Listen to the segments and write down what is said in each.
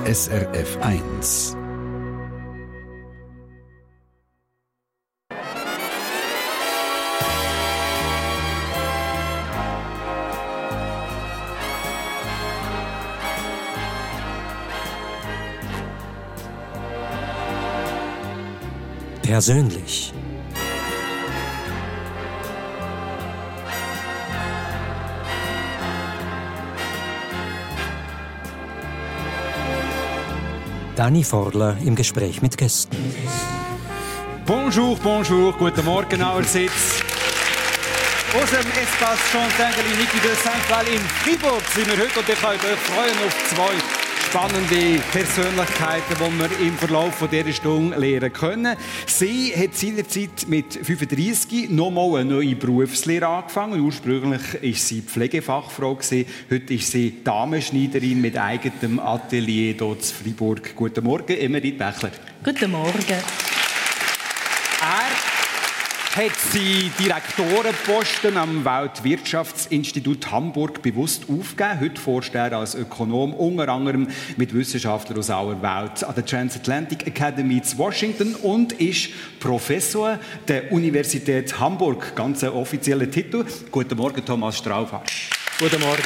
SRF 1. Persönlich. Dani Forler im Gespräch mit Gästen. Bonjour, bonjour, guten Morgen allerseits. Aus dem Espace Chantin-Niki de Saint-Val in Fribourg sind wir heute und ich könnt euch freuen auf zwei spannende Persönlichkeiten, die wir im Verlauf dieser Stunde lernen können. Sie hat seinerzeit mit 35 nochmal eine neue Berufslehre angefangen. Ursprünglich war sie Pflegefachfrau. Heute ist sie Damenschneiderin mit eigenem Atelier hier in Fribourg. Guten Morgen, Emerit Bächler. Guten Morgen. Hat sie Direktorenposten am Weltwirtschaftsinstitut Hamburg bewusst aufgegeben. Heute forscht er als Ökonom unter anderem mit Wissenschaftlern aus aller Welt an der Transatlantic Academy in Washington und ist Professor der Universität Hamburg. Ganz ein offizieller Titel. Guten Morgen, Thomas Straubhaar. Guten Morgen.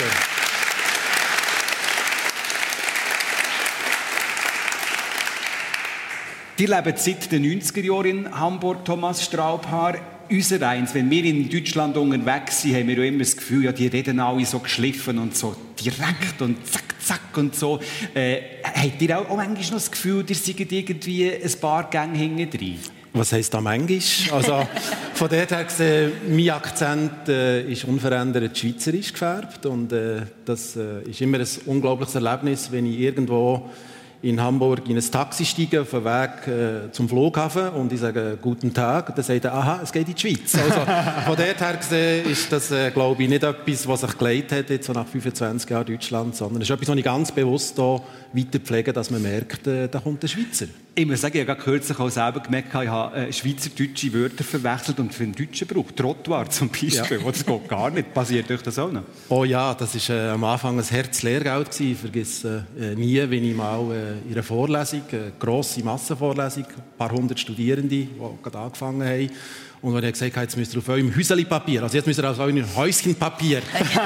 Die leben seit den 90er Jahren in Hamburg, Thomas Straubhaar. Unsereins, wenn wir in Deutschland unterwegs sind, haben wir immer das Gefühl, ja, die reden alle so geschliffen und so direkt und zack, zack und so. Habt ihr auch manchmal noch das Gefühl, ihr seid irgendwie ein paar Gänge hinten drin? Was heisst da manchmal? Also, von dort her gesehen, mein Akzent ist unverändert schweizerisch gefärbt. Und das ist immer ein unglaubliches Erlebnis, wenn ich irgendwo in Hamburg in ein Taxi steige auf dem Weg zum Flughafen und ich sage «Guten Tag», dann sagt er «Aha, es geht in die Schweiz». Also von dort her gesehen ist das, glaube ich, nicht etwas, was sich geleitet hat jetzt so nach 25 Jahren Deutschland, sondern es ist etwas, was ich ganz bewusst hier weiter pflege, dass man merkt, da kommt ein Schweizer. Ich muss sagen, ich habe kürzlich auch selber gemerkt, ich habe schweizerdeutsche Wörter verwechselt und für den deutschen Brauch. Trottoir zum Beispiel, ja. Das geht gar nicht. Passiert euch das auch noch? Oh ja, das war am Anfang ein Herzlehrgeld. Ich vergesse nie, wenn ich mal in einer Vorlesung, eine grosse Massenvorlesung, ein paar hundert Studierende, die gerade angefangen haben, und wenn ich gesagt habe, jetzt müsst ihr auf eurem Häuschenpapier, also jetzt müsst ihr auf eurem Häuschenpapier,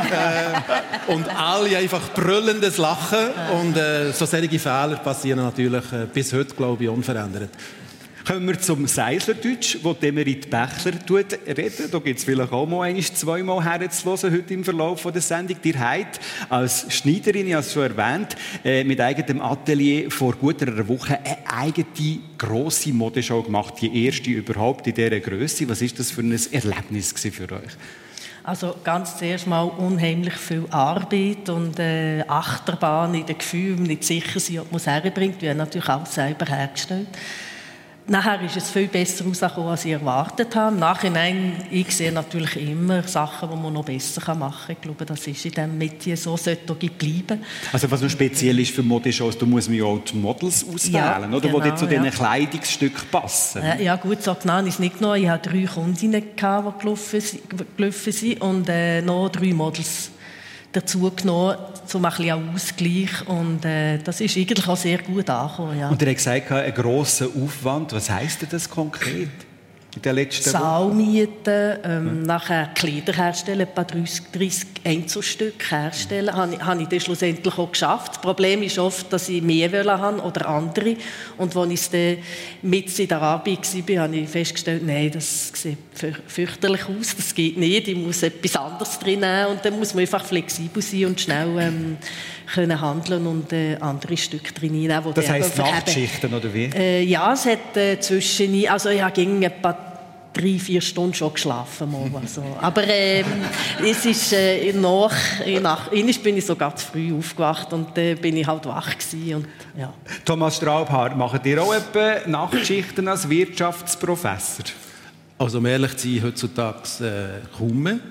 und alle einfach brüllendes Lachen, und so solche Fehler passieren natürlich bis heute, glaube ich, unverändert. Kommen wir zum Seislerdeutsch, wo Emerit Bächler redet. Da gibt es vielleicht auch mal zweimal herzuhören heute im Verlauf der Sendung. Ihr habt als Schneiderin, ich habe es schon erwähnt, mit eigenem Atelier vor gut einer Woche eine eigene grosse Modeschau gemacht. Die erste überhaupt in dieser Grösse. Was war das für ein Erlebnis für euch? Also ganz zuerst mal unheimlich viel Arbeit und Achterbahn in den Gefühlen, nicht sicher sein, ob man es herbringt. Wir haben natürlich alles selber hergestellt. Nachher ist es viel besser herausgekommen, als ich erwartet habe. Im Nachhinein, ich sehe natürlich immer Sachen, die man noch besser machen kann. Ich glaube, das ist in diesem Metier so, sollte auch bleiben. Also was noch speziell ist für Modeshows, da muss man ja auch die Models auswählen, ja, oder? Genau, die zu diesen Kleidungsstücken passen. Ja gut, so genau ist es nicht genommen. Ich hatte 3 Kundinnen, die gelaufen sind und noch 3 Models dazu genommen, um ein bisschen Ausgleich. Und das ist eigentlich auch sehr gut angekommen. Ja. Und ihr habt gesagt, ein grosser Aufwand. Was heisst das konkret? In den letzten Saal mieten, nachher Kleider herstellen, etwa 30 Einzelstücke herstellen. Habe ich das schlussendlich auch geschafft. Das Problem ist oft, dass ich mehr haben oder andere. Und als ich dann mit in der Arbeit war, habe ich festgestellt, nein, das sieht fürchterlich aus, das geht nicht, ich muss etwas anderes drin nehmen. Und dann muss man einfach flexibel sein und schnell können handeln und andere Stücke drin nehmen. Das heisst Nachtschichten, oder wie? Ja, es hat zwischen... Also ich habe etwa 3-4 Stunden schon geschlafen. Also. Aber es ist einmal bin ich sogar zu früh aufgewacht und bin ich halt wach gewesen und, ja. Thomas Straubhaar, macht ihr auch etwa Nachtschichten als Wirtschaftsprofessor? Also um ehrlich zu sein, heutzutage kaum mehr.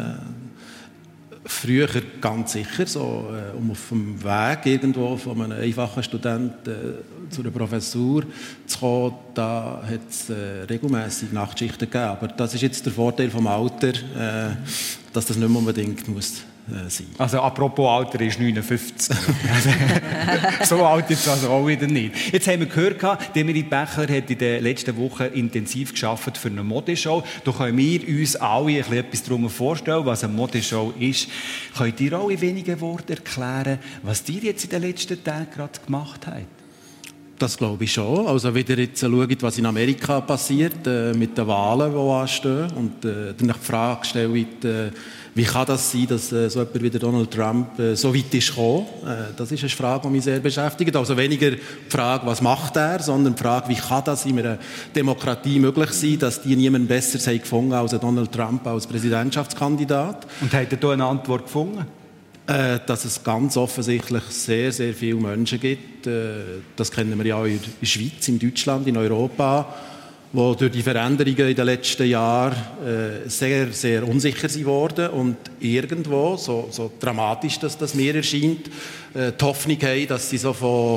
Früher ganz sicher, so, um auf dem Weg irgendwo von einem einfachen Studenten zu einer Professur zu kommen, da hat es regelmässig Nachtschichten gegeben. Aber das ist jetzt der Vorteil vom Alter, dass das nicht mehr unbedingt muss sein. Also apropos Alter, ist 59. So alt ist es also auch wieder nicht. Jetzt haben wir gehört, Demiri Becher hat in den letzten Wochen intensiv gearbeitet für eine Modeshow. Da können wir uns alle etwas darunter vorstellen, was eine Modeshow ist. Könnt ihr auch in wenigen Worten erklären, was ihr jetzt in den letzten Tagen gerade gemacht habt? Das glaube ich schon. Also wenn ihr jetzt schaut, was in Amerika passiert mit den Wahlen, die anstehen, und dann die Frage stellt, wie kann das sein, dass so jemand wie Donald Trump so weit ist gekommen? Das ist eine Frage, die mich sehr beschäftigt. Also weniger die Frage, was macht er, sondern die Frage, wie kann das in einer Demokratie möglich sein, dass die niemand Besseres haben gefunden als Donald Trump als Präsidentschaftskandidat. Und habt ihr da eine Antwort gefunden? Dass es ganz offensichtlich sehr, sehr viele Menschen gibt, das kennen wir ja auch in der Schweiz, in Deutschland, in Europa, die durch die Veränderungen in den letzten Jahren sehr, sehr unsicher sind worden und irgendwo, so dramatisch dass das mir erscheint, die Hoffnung haben, dass sie so von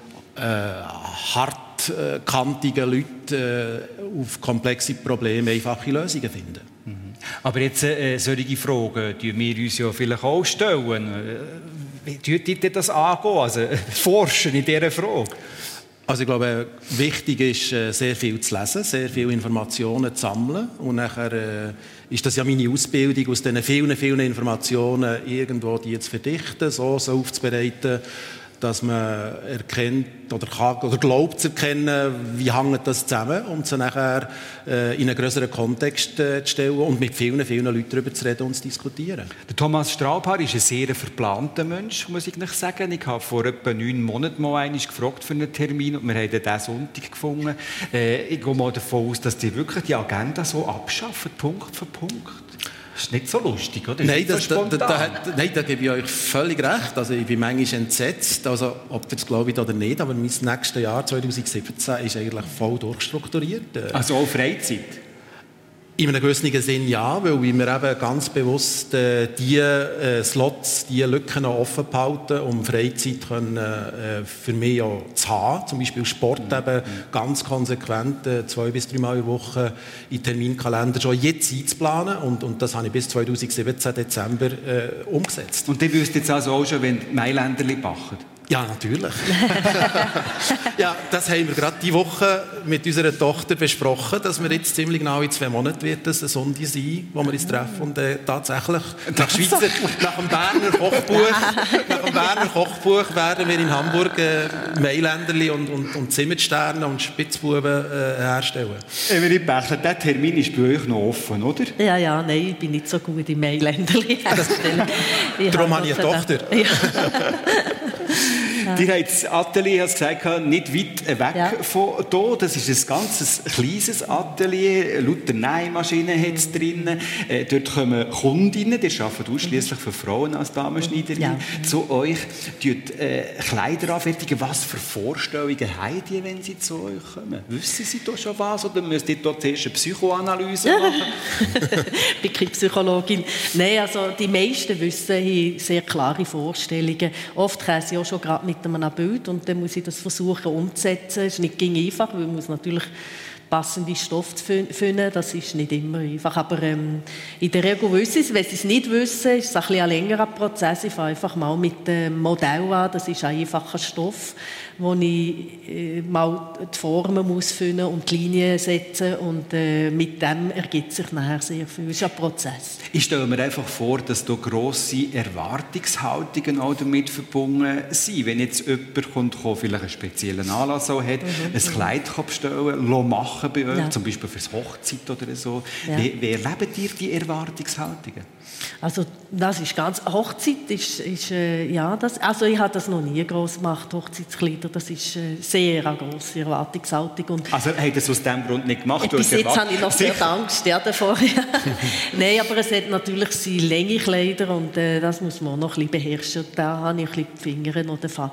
hartkantigen Leuten auf komplexe Probleme einfache Lösungen finden. Aber jetzt solche Fragen, die wir uns ja vielleicht auch stellen. Wie tut ihr das angehen? Also forschen in dieser Frage? Also ich glaube, wichtig ist, sehr viel zu lesen, sehr viele Informationen zu sammeln. Und nachher ist das ja meine Ausbildung, aus diesen vielen, vielen Informationen irgendwo die zu verdichten, so aufzubereiten, dass man erkennt oder kann oder glaubt zu erkennen, wie hängt das zusammen, und sie nachher in einen größeren Kontext zu stellen und mit vielen, vielen Leuten darüber zu reden und zu diskutieren. Der Thomas Straubhaar ist ein sehr verplanter Mensch, muss ich sagen. Ich habe vor etwa 9 Monaten mal einmal gefragt für einen Termin und wir haben diesen Sonntag gefunden. Ich gehe mal davon aus, dass die wirklich die Agenda so abschaffen, Punkt für Punkt. Das ist nicht so lustig, oder? Nein, da gebe ich euch völlig recht. Also ich bin manchmal entsetzt, also, ob ihr es glaubt oder nicht, aber mein nächstes Jahr, 2017, ist eigentlich voll durchstrukturiert. Also auch Freizeit? In einem gewissen Sinn ja, weil wir eben ganz bewusst die Slots, die Lücken noch offen behalten, um Freizeit können, für mich auch zu haben. Zum Beispiel Sport eben ganz konsequent 2 bis 3 Mal in der Woche in Terminkalender schon jetzt einzuplanen. Und das habe ich bis 2017 Dezember umgesetzt. Und ihr wisst jetzt also auch schon, wenn die Mailänderli backen? Ja, natürlich. Ja, das haben wir gerade diese Woche mit unserer Tochter besprochen, dass wir jetzt ziemlich genau in 2 Monaten wird es eine Sonde sein, wo wir uns treffen und tatsächlich nach dem Berner Kochbuch werden wir in Hamburg Mailänderli und Zimmersterne und Spitzbuben herstellen. Demiri Becher, dieser Termin ist bei euch noch offen, oder? Ja, nein, ich bin nicht so gut im Mailänderli herstellen. Darum habe ich eine Tochter. Ja. Die haben das Atelier, hast gesagt, nicht weit weg von hier. Das ist ein ganz kleines Atelier. Lauter Nähmaschinen hat es drin. Dort kommen Kundinnen, die arbeiten ausschliesslich für Frauen als Damenschneiderin, zu euch. Kleider anfertigen. Was für Vorstellungen haben die, wenn sie zu euch kommen? Wissen sie da schon was? Oder müsst ihr dort zuerst eine Psychoanalyse machen? Ich bin keine Psychologin. Nein, also die meisten wissen, haben sehr klare Vorstellungen. Oft kommen sie auch schon gerade mit einem Bild und dann muss ich das versuchen umzusetzen. Es ist nicht einfach, weil man muss natürlich passende Stoffe finden. Das ist nicht immer einfach. Aber in der Regel wissen sie es. Wenn sie es nicht wissen, ist es ein längerer Prozess. Ich fange einfach mal mit dem Modell an. Das ist ein einfacher Stoff, wo ich mal die Formen muss finden und die Linien setzen. Und mit dem ergibt sich nachher sehr viel. Das ist ein Prozess. Ich stelle mir einfach vor, dass da grosse Erwartungshaltungen auch damit verbunden sind. Wenn jetzt jemand kommt, vielleicht einen speziellen Anlass hat, ein Kleid bestellen, machen bei euch, zum Beispiel für die Hochzeit oder so. Ja. Wie erlebt ihr die Erwartungshaltungen? Also das ist ganz... Hochzeit ist das... Also ich habe das noch nie gross gemacht, Hochzeitskleider. Das ist sehr eine grosse Erwartungshaltung. Und also habt ihr es aus diesem Grund nicht gemacht? Bis jetzt habe ich noch sehr Angst davor. Nein, aber es hat natürlich seine Länge Kleider und das muss man auch noch ein bisschen beherrschen. Da habe ich ein bisschen die Finger noch davon.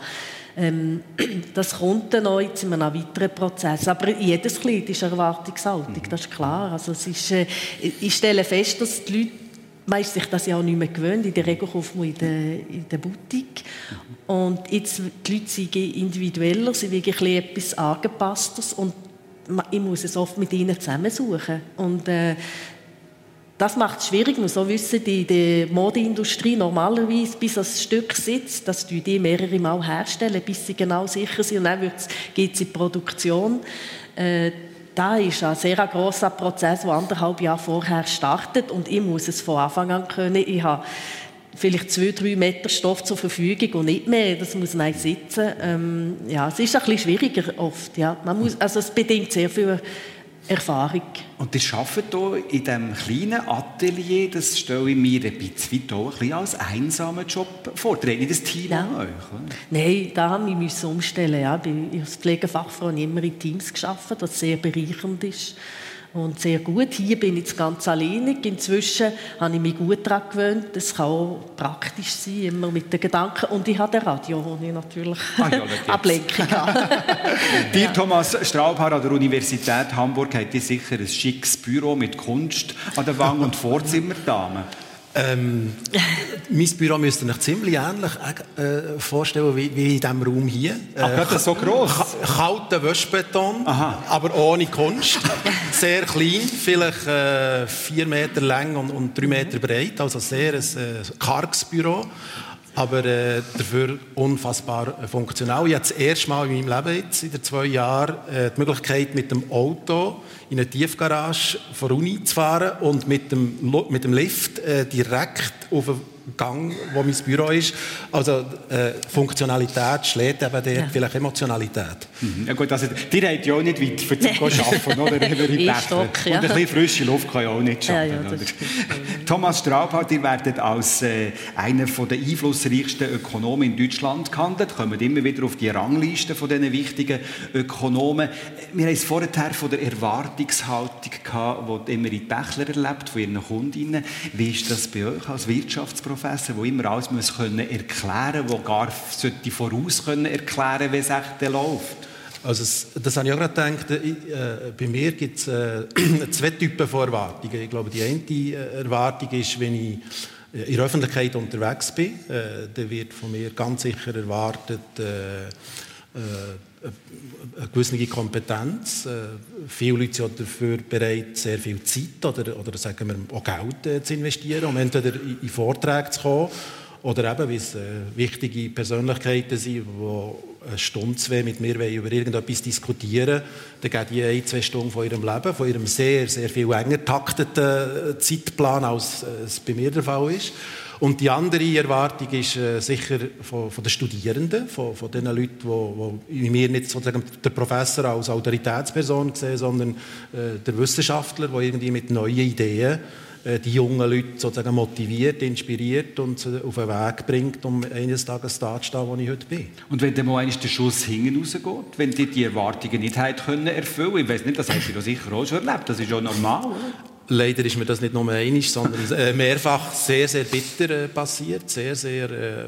Das kommt dann noch jetzt in einem weiteren Prozess. Aber jedes Kleid ist eine Erwartungshaltung, das ist klar. Also es ist, ich stelle fest, dass die Leute, man ist sich das ja auch nicht mehr gewöhnt. In der Regel kauft man in der Boutique. Und jetzt, die Leute sind individueller, sie wollen etwas Angepasstes und ich muss es oft mit ihnen zusammensuchen. Und das macht es schwierig. Man muss auch wissen, die Modeindustrie normalerweise, bis das Stück sitzt, das die mehrere Mal herstellen, bis sie genau sicher sind. Und dann geht es in die Produktion. Da ist ein sehr grosser Prozess, der 1,5 Jahre vorher startet. Und ich muss es von Anfang an können. Ich habe vielleicht 2-3 Meter Stoff zur Verfügung und nicht mehr. Das muss man sitzen. Ja, es ist ein bisschen schwieriger oft. Ja. Es bedingt sehr viel Erfahrung. Und ihr arbeitet hier in diesem kleinen Atelier, das stelle ich mir ein bisschen als einsamen Job vor. Trägt nicht das Team an euch? Oder? Nein, da musste ich umstellen. Ja. Als Pflegefachfrau habe ich immer in Teams gearbeitet, was sehr bereichernd ist. Und sehr gut. Hier bin ich ganz alleinig. Inzwischen habe ich mich gut daran gewöhnt. Das kann auch praktisch sein, immer mit den Gedanken. Und ich habe ein Radio, wo ich natürlich Ablenkung habe. Dir, Thomas Straubhaar, an der Universität Hamburg, habt ihr sicher ein schickes Büro mit Kunst an der Wand und Vorzimmerdamen. Mein Büro müsst ihr euch ziemlich ähnlich vorstellen wie in diesem Raum hier. Das ist so gross? Kalter Wäschebeton, aber ohne Kunst. Sehr klein, vielleicht 4 Meter lang und 3 Meter breit. Also sehr ein karges Büro. Aber dafür unfassbar funktional. Ich hatte das erste Mal in meinem Leben jetzt, in den 2 Jahren, die Möglichkeit, mit dem Auto in eine Tiefgarage von der Uni zu fahren und mit dem Lift direkt auf den Gang, wo mein Büro ist. Also Funktionalität schlägt eben dort vielleicht Emotionalität. Ja gut, also ihr habt ja auch nicht weit für zu arbeiten, oder? Und ein bisschen frische Luft kann ja auch nicht schaden. Ja, Thomas Straubhaar, ihr werdet als einer der einflussreichsten Ökonomen in Deutschland gehandelt, kommen immer wieder auf die Rangliste von diesen wichtigen Ökonomen. Wir haben es vorher von der Erwartungshaltung gehabt, die Emerit Bächler erlebt, von ihren Kundinnen. Wie ist das bei euch als Wirtschaftsprofessor, der immer alles erklären muss, der gar voraus erklären, wie es echt läuft? Also das habe ich auch gerade gedacht. Bei mir gibt es 2 Typen von Erwartungen. Ich glaube, die eine Erwartung ist, wenn ich in der Öffentlichkeit unterwegs bin, dann wird von mir ganz sicher erwartet, eine gewisse Kompetenz. Viele Leute sind dafür bereit, sehr viel Zeit oder sagen wir auch Geld zu investieren, um entweder in Vorträge zu kommen oder eben, wie es wichtige Persönlichkeiten sind, die eine Stunde, 2 mit mir über irgendetwas diskutieren, dann geben die 1-2 Stunden von ihrem Leben, von ihrem sehr, sehr viel enger takteten Zeitplan, als es bei mir der Fall ist. Und die andere Erwartung ist sicher von den Studierenden, von den Leuten, die in mir nicht sozusagen der Professor als Autoritätsperson sehen, sondern der Wissenschaftler, der irgendwie mit neuen Ideen die jungen Leute sozusagen motiviert, inspiriert und auf den Weg bringt, um eines Tages da zu stehen, wo ich heute bin. Und wenn dann mal der Schuss hinten rausgeht, wenn ihr die Erwartungen nicht erfüllen konnten, ich weiss nicht, das habt ihr sicher auch schon erlebt, das ist ja normal, oder? Leider ist mir das nicht nur einmal, sondern mehrfach sehr, sehr bitter passiert, sehr, sehr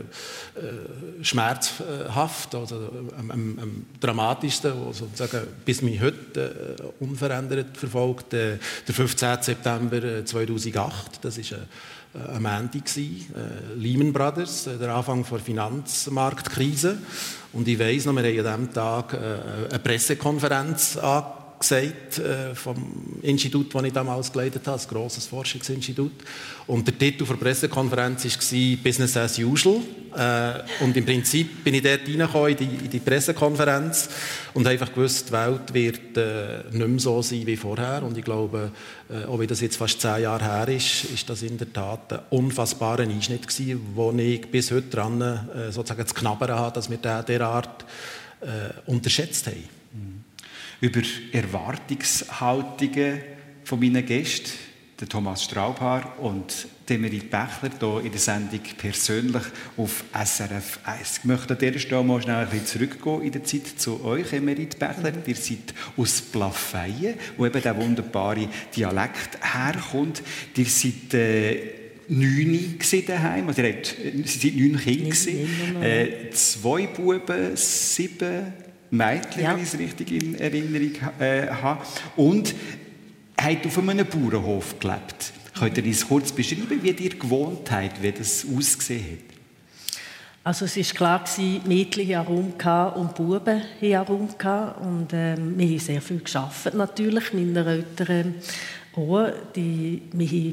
schmerzhaft, also am dramatischsten, was sozusagen bis mich heute unverändert verfolgt, der 15. September 2008, das ist ein Montag, Lehman Brothers, der Anfang der Finanzmarktkrise. Und ich weiss noch, wir haben an diesem Tag eine Pressekonferenz gesagt, vom Institut, das ich damals geleitet habe, ein grosses Forschungsinstitut. Und der Titel der Pressekonferenz war «Business as usual». Und im Prinzip bin ich dort reingekommen in die Pressekonferenz und habe einfach gewusst, die Welt wird nicht mehr so sein wie vorher. Und ich glaube, auch wenn das jetzt fast 10 Jahre her ist, ist das in der Tat ein unfassbarer Einschnitt gewesen, wo ich bis heute dran sozusagen zu knabbern habe, dass wir den derart unterschätzt haben. Über Erwartungshaltungen von meinen Gästen, der Thomas Straubhaar und Emerit Bächler, hier in der Sendung persönlich auf SRF 1. Ich möchte an dieser Stelle mal schnell ein bisschen zurückgehen in der Zeit zu euch, Emerit Bächler. Ihr seid aus Plafeyen, wo eben der wunderbare Dialekt herkommt. Ihr seid 9 daheim, also ihr seid 9 Kinder, 2 Buben, 7 Mädchen, wenn ich es richtig in Erinnerung habe. Und habt auf einem Bauernhof gelebt. Könnt ihr uns kurz beschreiben, wie ihr gewohnt habt, wie das ausgesehen hat? Also es war klar, Mädchen hatten Raum und Buben hatten Raum. Und wir haben sehr viel gearbeitet, natürlich. Meine Eltern auch. Wir haben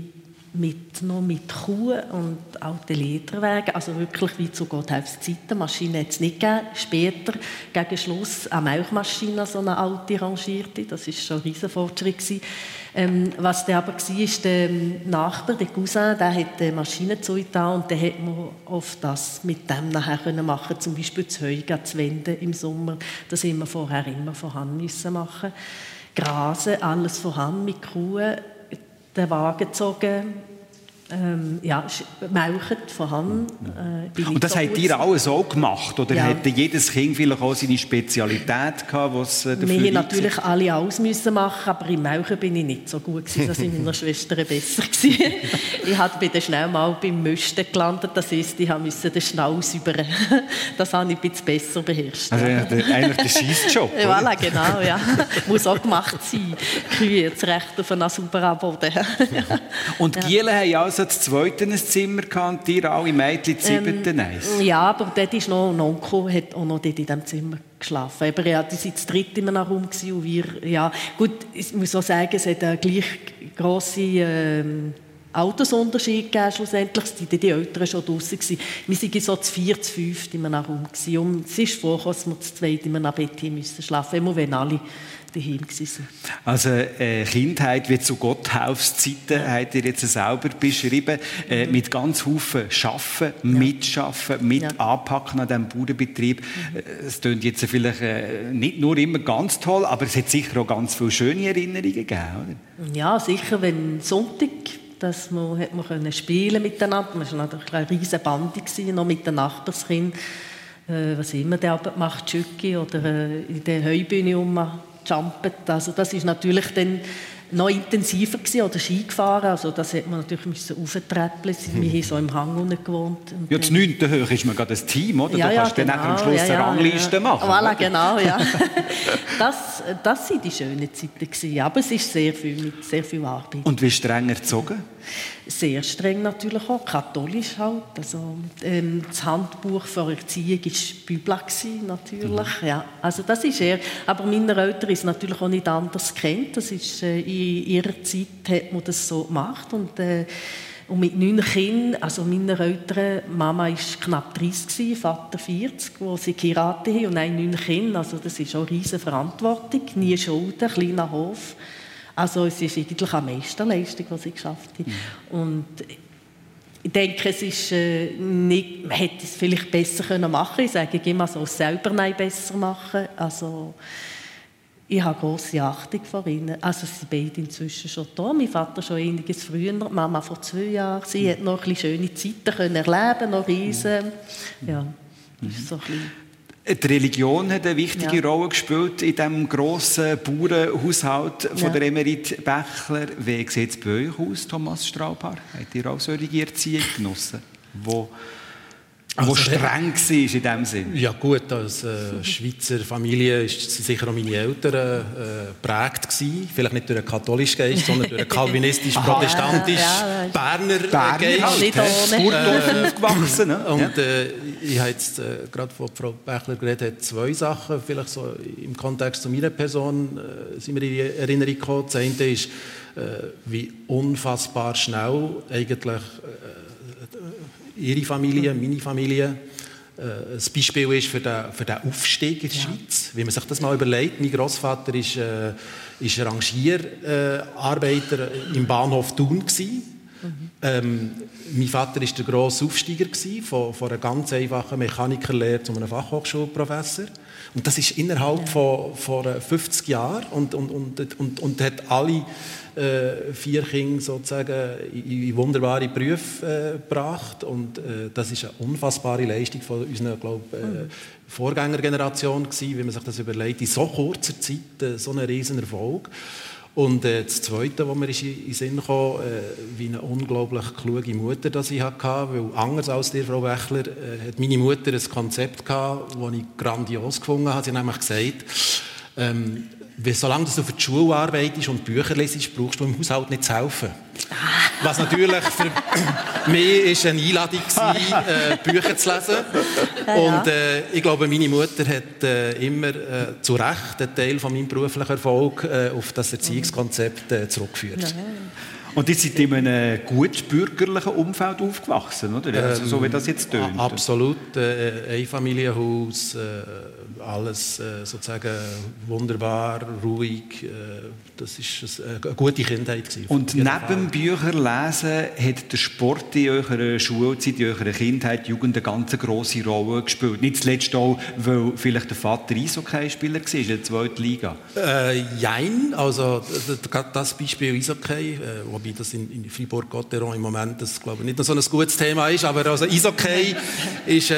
noch mit Kuh und alten Lederwagen, also wirklich wie zu Gotthelfs Zeiten. Maschine hat es nicht gegeben. Später, gegen Schluss, eine Milchmaschine, so eine alte rangierte. Das war schon ein Riesenfortschritt. Was dann aber war, ist der Nachbar, der Cousin, der hat eine Maschine zugetan und dann hat man oft das mit dem nachher machen, zum Beispiel das Heu zu wenden im Sommer. Das haben wir vorher immer von Hand müssen machen. Grasen, alles von Hand mit Kuh, den Wagen gezogen, melken von Hand. Und das habt ihr alles auch gemacht? Oder hätte jedes Kind vielleicht auch seine Spezialität gehabt, was dafür wir mussten natürlich alle alles müssen machen, aber im Melken bin ich nicht so gut gewesen, da sind meine Schwestern besser gewesen. Ich bin dann schnell mal beim Müsten gelandet, das heisst, ich musste den Schnauz über. Das habe ich ein bisschen besser beherrscht. Also eigentlich der Scheissjob, oder? Voilà, genau, ja. Muss auch gemacht sein. Kühe zurecht auf einem sauberen Boden. Und die Gielen haben also das zweite Zimmer gehabt, die alle Mädchen das siebte eins. Ja, aber dort ist noch ein Onkel, hat auch noch dort in diesem Zimmer geschlafen. Aber ja, die waren das dritte in einem Raum und wir, ja, gut, ich muss auch sagen, es hat gleich grosse Altersunterschied gegeben, schlussendlich. Die Eltern schon draussen gewesen. Wir waren so zu 4, zu 5 in einem Raum gewesen. Und es ist vorgekommen, dass wir zu zweit in einem Bett müssen schlafen, immer wenn alle daheim waren. Also Kindheit wie zu Gotthelfs Zeiten, habt ihr jetzt selber beschrieben, mit ganz Haufen Arbeiten, Mitschaffen, mit Anpacken an diesem Bauernbetrieb. Es klingt jetzt vielleicht nicht nur immer ganz toll, aber es hat sicher auch ganz viele schöne Erinnerungen gegeben, oder? Ja, sicher, wenn Sonntag, dass man spielen miteinander. Man war natürlich eine riesige Bande, noch mit den Nachbarskindern. Was immer der macht, Schücki oder in der Heubühne jumpen. Also das ist natürlich dann noch intensiver gewesen, oder Ski gefahren. Also das hat man natürlich aufträppeln. Wir haben so im Hang unten gewohnt. Ja, das 9. Hoch ist man gerade ein Team, oder? Ja, du kannst genau, dann am Schluss eine Rangliste machen. Voilà, genau, ja. Das waren die schönen Zeiten gewesen. Aber es ist sehr viel Arbeit. Und wie streng erzogen? Sehr streng natürlich auch, katholisch halt. Also, das Handbuch für Erziehung war die Bibel natürlich. Ja, also das ist aber meine Eltern ist natürlich auch nicht anders gekannt. Das ist, in ihrer Zeit hat man das so gemacht. Und mit 9 Kindern, also meine Eltern, Mama war knapp 30, Vater 40, wo sie geheiratet haben, und 9 Kinder. Also das ist auch eine riesige Verantwortung, nie Schulden, kleiner Hof. Also es ist eigentlich eine Meisterleistung, die sie geschafft haben. Und ich denke, es ist nicht, man hätte es vielleicht besser machen können. Ich sage immer, so selber nicht besser machen. Also ich habe grosse Achtung vor ihnen. Also sie sind beide inzwischen schon da. Mein Vater schon einiges früher, Mama vor 2 Jahren. Sie hat noch ein bisschen schöne Zeiten können erleben, noch riesen. Ja, das ist so ein bisschen. Die Religion hat eine wichtige Rolle gespielt in diesem grossen Bauernhaushalt von der Emerit Bächler. Wie sieht es bei euch aus, Thomas Straubhaar? Habt ihr auch solche Erziehung genossen, wo streng war in diesem Sinn? Ja gut, als Schweizer Familie waren sicher auch meine Eltern geprägt gewesen. Vielleicht nicht durch einen katholischen Geist, sondern durch einen kalvinistisch-protestantisch Berner Geist. Aufgewachsen. Und ich habe jetzt gerade von Frau Bächler geredet, 2 Sachen, vielleicht so im Kontext zu meiner Person sind mir in Erinnerung gekommen. Das eine ist, wie unfassbar schnell eigentlich ihre Familie, meine Familie, ein Beispiel ist für den Aufstieg in der Schweiz. Wie man sich das mal überlegt, mein Grossvater war Rangierarbeiter im Bahnhof Thun. Mein Vater war der grosse Aufsteiger von einer ganz einfachen Mechanikerlehre zu einem Fachhochschulprofessor. Und das ist innerhalb von 50 Jahren und hat alle 4 Kinder sozusagen in wunderbare Berufe gebracht. Und das ist eine unfassbare Leistung von unserer, Vorgängergeneration gewesen, wie man sich das überlegt. In so kurzer Zeit so einen riesen Erfolg. Und das Zweite, was mir in den Sinn kam, wie eine unglaublich kluge Mutter das ich hatte, weil anders als dir, Frau Bächler, hat meine Mutter ein Konzept gehabt, das ich grandios gefunden habe. Sie hat nämlich gesagt, solange du für die Schule arbeitest und Bücher lesest, brauchst du im Haushalt nicht zu helfen. Was natürlich für mich eine Einladung war, Bücher zu lesen. Und ich glaube, meine Mutter hat immer zu Recht einen Teil von meinem beruflichen Erfolg auf das Erziehungskonzept zurückgeführt. Und ihr seid in einem gut bürgerlichen Umfeld aufgewachsen, oder? Also, so wie das jetzt tönt. Absolut. Einfamilienhaus, alles sozusagen wunderbar, ruhig. Das war eine gute Kindheit gewesen. Und neben Bücher lesen hat der Sport in eurer Schulzeit, in eurer Kindheit, Jugend eine ganz grosse Rolle gespielt. Nicht zuletzt auch, weil vielleicht der Vater Eishockey-Spieler war in der 2. Liga. Jein, also das Beispiel Eishockey, wobei das in Fribourg-Gotteron im Moment das, glaube ich, nicht so ein gutes Thema ist, aber also Eishockey ist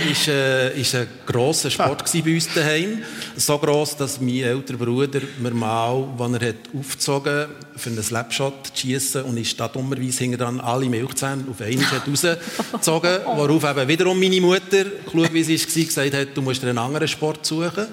ein grosser Sport bei uns daheim. So gross, dass mein älterer Bruder mir mal, als er aufgezogen für einen Slapshot zu schiessen und ist da dummerweise hinter dann alle Milchzähne auf einmal rausgezogen, worauf eben wiederum meine Mutter, klug wie sie war, gesagt hat, du musst dir einen anderen Sport suchen.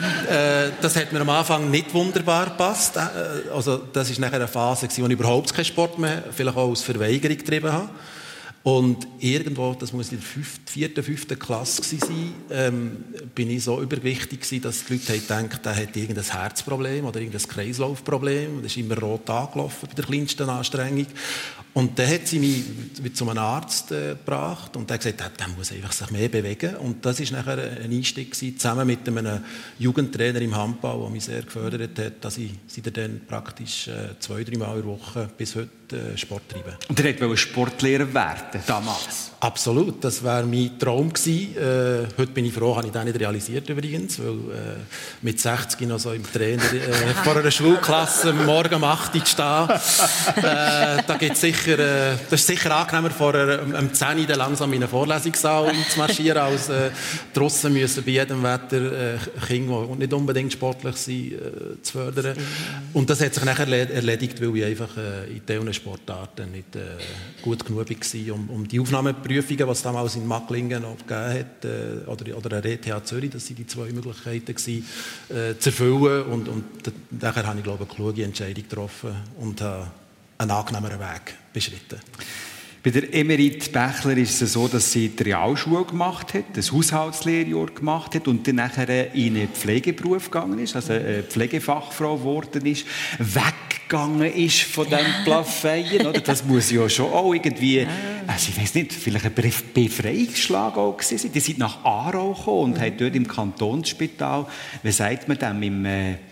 Das hat mir am Anfang nicht wunderbar gepasst. Also das war nachher eine Phase, in der ich überhaupt keinen Sport mehr, vielleicht auch aus Verweigerung getrieben habe. Und irgendwo, das muss in der 4., 5. Klasse sein, bin ich so übergewichtig gewesen, dass die Leute gedacht, er hat irgendein Herzproblem oder irgendein Kreislaufproblem. Das ist immer rot angelaufen bei der kleinsten Anstrengung. Und dann hat sie mich zu einem Arzt gebracht und der hat gesagt, der muss einfach sich mehr bewegen. Und das war nachher ein Einstieg gewesen, zusammen mit einem Jugendtrainer im Handball, der mich sehr gefördert hat, dass ich dann praktisch 2-3 Mal in der Woche bis heute Sport treibe. Und er wollte Sportlehrer werden, damals? Absolut, das war mein Traum gewesen. Heute bin ich froh, habe ich das nicht realisiert übrigens, weil mit 60 noch so im Trainer vor einer Schulklasse morgen um 8 Uhr zu stehen, da gibt's sicher, das ist sicher angenehmer, vor einem 10 Uhr langsam in einen Vorlesungssaal zu marschieren, als draussen müssen bei jedem Wetter Kinder, die nicht unbedingt sportlich sind, zu fördern. Und das hat sich nachher erledigt, weil ich einfach in diesen Sportarten nicht gut genug war, um die Aufnahmeprüfungen, die es damals in Macklingen noch gegeben hat, oder an ETH Zürich, das waren die 2 Möglichkeiten, zu erfüllen. Und nachher habe ich, glaube ich, eine kluge Entscheidung getroffen und einen angenehmeren Weg beschritten. Bei der Emerit Bächler ist es so, dass sie die Realschule gemacht hat, das Haushaltslehrjahr gemacht hat und dann nachher in einen Pflegeberuf gegangen ist, also eine Pflegefachfrau geworden ist, weggegangen ist von diesem Plafeien, oder? Das muss ja schon auch irgendwie, also ich weiss nicht, vielleicht ein Befreiungsschlag auch gewesen sein. Die sind nach Aarau gekommen und haben dort im Kantonsspital, wie sagt man dem, im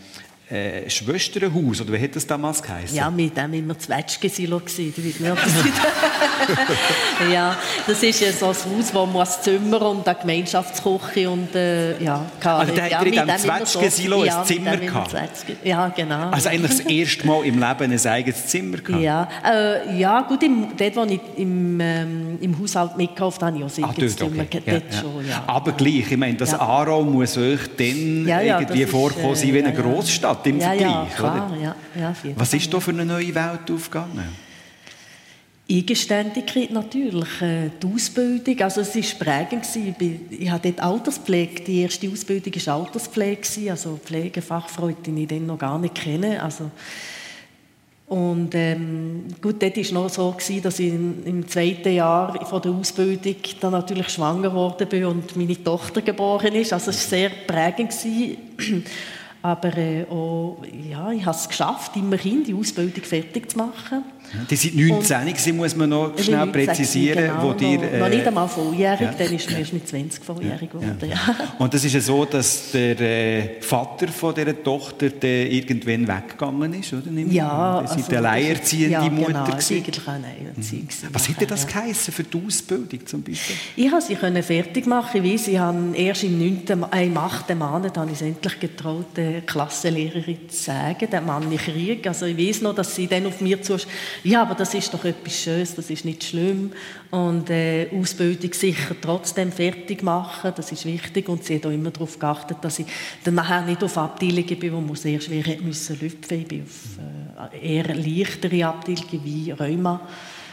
Schwesternhaus, oder wie hat das damals geheißen? Ja, mit dem immer Zwetschgesilo gsi. Ja, das ist ja so ein Haus, wo man das Zimmer und eine Gemeinschaftsküche und ja. Also da hat in diesem Zwetschgesilo ein Zimmer gehabt? Ja, genau. Also eigentlich das erste Mal im Leben ein eigenes Zimmer gehabt? Ja, ja gut, dort, wo ich im Haushalt mitgekauft habe, habe ich auch ein eigenes Zimmer. Okay. Schon, ja. Aber gleich, ich meine, das Aarau muss euch dann irgendwie vorkommen sein wie eine Grossstadt. Im Vergleich, ja, klar, oder? Ja, was ist da für eine neue Welt aufgegangen? Eigenständigkeit natürlich, die Ausbildung, also es war prägend. Ich hatte dort Alterspflege, die erste Ausbildung war Alterspflege, also Pflegefachfrau, die ich dann noch gar nicht kenne. Also, und gut, dort war es noch so, dass ich im 2. Jahr von der Ausbildung dann natürlich schwanger geworden bin und meine Tochter geboren ist. Also es war sehr prägend. Aber auch, ja, ich habe es geschafft, immerhin die Ausbildung fertig zu machen. Die sind 19, muss man noch schnell präzisieren. Genau, wo dir, noch nicht einmal volljährig, ja. Dann ist man erst mit 20 volljährig geworden. Ja. Und das ist ja so, dass der Vater von dieser Tochter irgendwann weggegangen ist, oder? Ja. Sie war eine alleinerziehende Mutter. Genau, eigentlich alleinerziehend. Was hätte das geheissen für die Ausbildung zum Beispiel? Ich konnte sie fertig machen. Ich weiss, ich habe erst im 8. Monat habe ich es endlich getraut, der Klassenlehrerin zu sagen, der Mann ich Krieg. Also ich weiss noch, dass sie dann auf mir zu ja, aber das ist doch etwas Schönes, das ist nicht schlimm. Und Ausbildung sicher trotzdem fertig machen, das ist wichtig. Und sie hat auch immer darauf geachtet, dass ich dann nachher nicht auf Abteilungen bin, wo man sehr schwer lüpfen musste. Ich bin auf eher leichtere Abteilungen wie Rheuma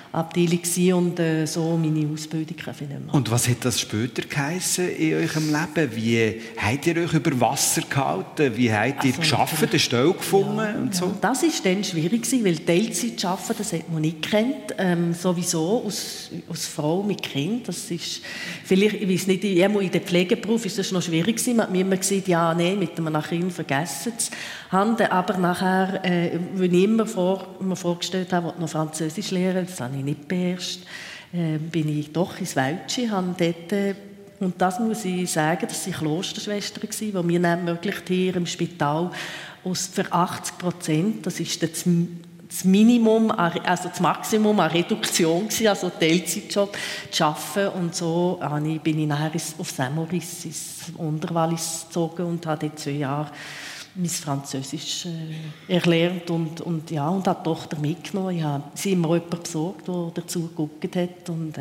Abteilung und so meine Ausbildung machen. Und was hat das später geheissen in eurem Leben? Wie habt ihr euch über Wasser gehalten? Wie habt ihr geschafft, eine Stelle gefunden? Und so? Ja, das war dann schwierig, weil Teilzeit arbeiten, das hat man nicht gekannt. Sowieso als Frau mit Kind, das ist vielleicht, ich weiß nicht, in der Pflegeberuf ist das noch schwierig gewesen. Man hat mir immer gesagt, ja, nein, mit einem Kind vergessen es. Aber nachher, wenn ich mir vorgestellt habe, ich wollte noch Französisch lernen, das habe ich nicht beherrscht, bin ich doch ins Weltsche, habe dort, und das muss ich sagen, das waren Klosterschwestern, die mir dann ermöglicht hier im Spital für 80%, das ist das Minimum, also das Maximum an Reduktion gewesen, also Teilzeitjob zu arbeiten. Und so bin ich nachher auf Saint-Maurice ins Unterwallis gezogen und habe dort 2 Jahre mein Französisch erlernt und habe die Tochter mitgenommen. Ich habe sie immer jemanden besorgt, der dazu geguckt hat. Und,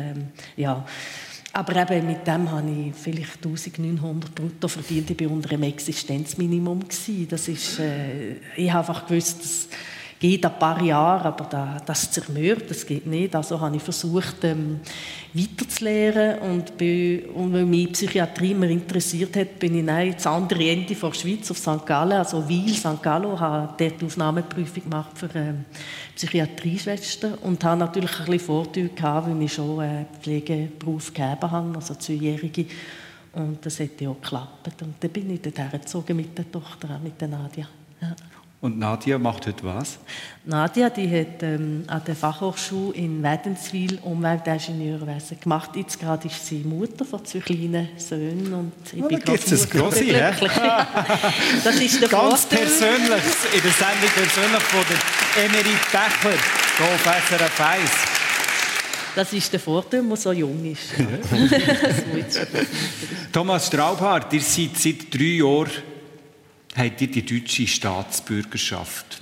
aber eben mit dem habe ich vielleicht 1900 brutto verdient. Ich war unter einem Existenzminimum. Das ist, ich habe einfach gewusst, das geht ein paar Jahre, aber das zermürbt, das geht nicht. Also habe ich versucht, weiterzulernen und weil mich Psychiatrie immer interessiert hat, bin ich dann ins andere Ende der Schweiz, auf St. Gallen, also Wil, St. Gallen, habe dort die Aufnahmeprüfung gemacht für Psychiatrieschwester und habe natürlich ein bisschen Vorteile gehabt, weil ich schon einen Pflegeberuf gegeben habe, also 2-Jährige. Und das hat ja auch geklappt. Und dann bin ich dorthin gezogen mit der Tochter, mit der Nadia. Ja. Und Nadia macht heute was? Nadia, die hat an der Fachhochschule in Wädenswil Umweltingenieurwesen gemacht. Jetzt gerade ist sie Mutter von 2 kleinen Söhnen. Und ich bin glücklich. Das ist der ganz Vorteil. persönlich, in der Sendung persönlich von der Emery Bächler, Professor auf 1. Das ist der Vorteil, wenn man so jung ist. Thomas Straubhaar, ihr seid seit 3 Jahren habt ihr die deutsche Staatsbürgerschaft.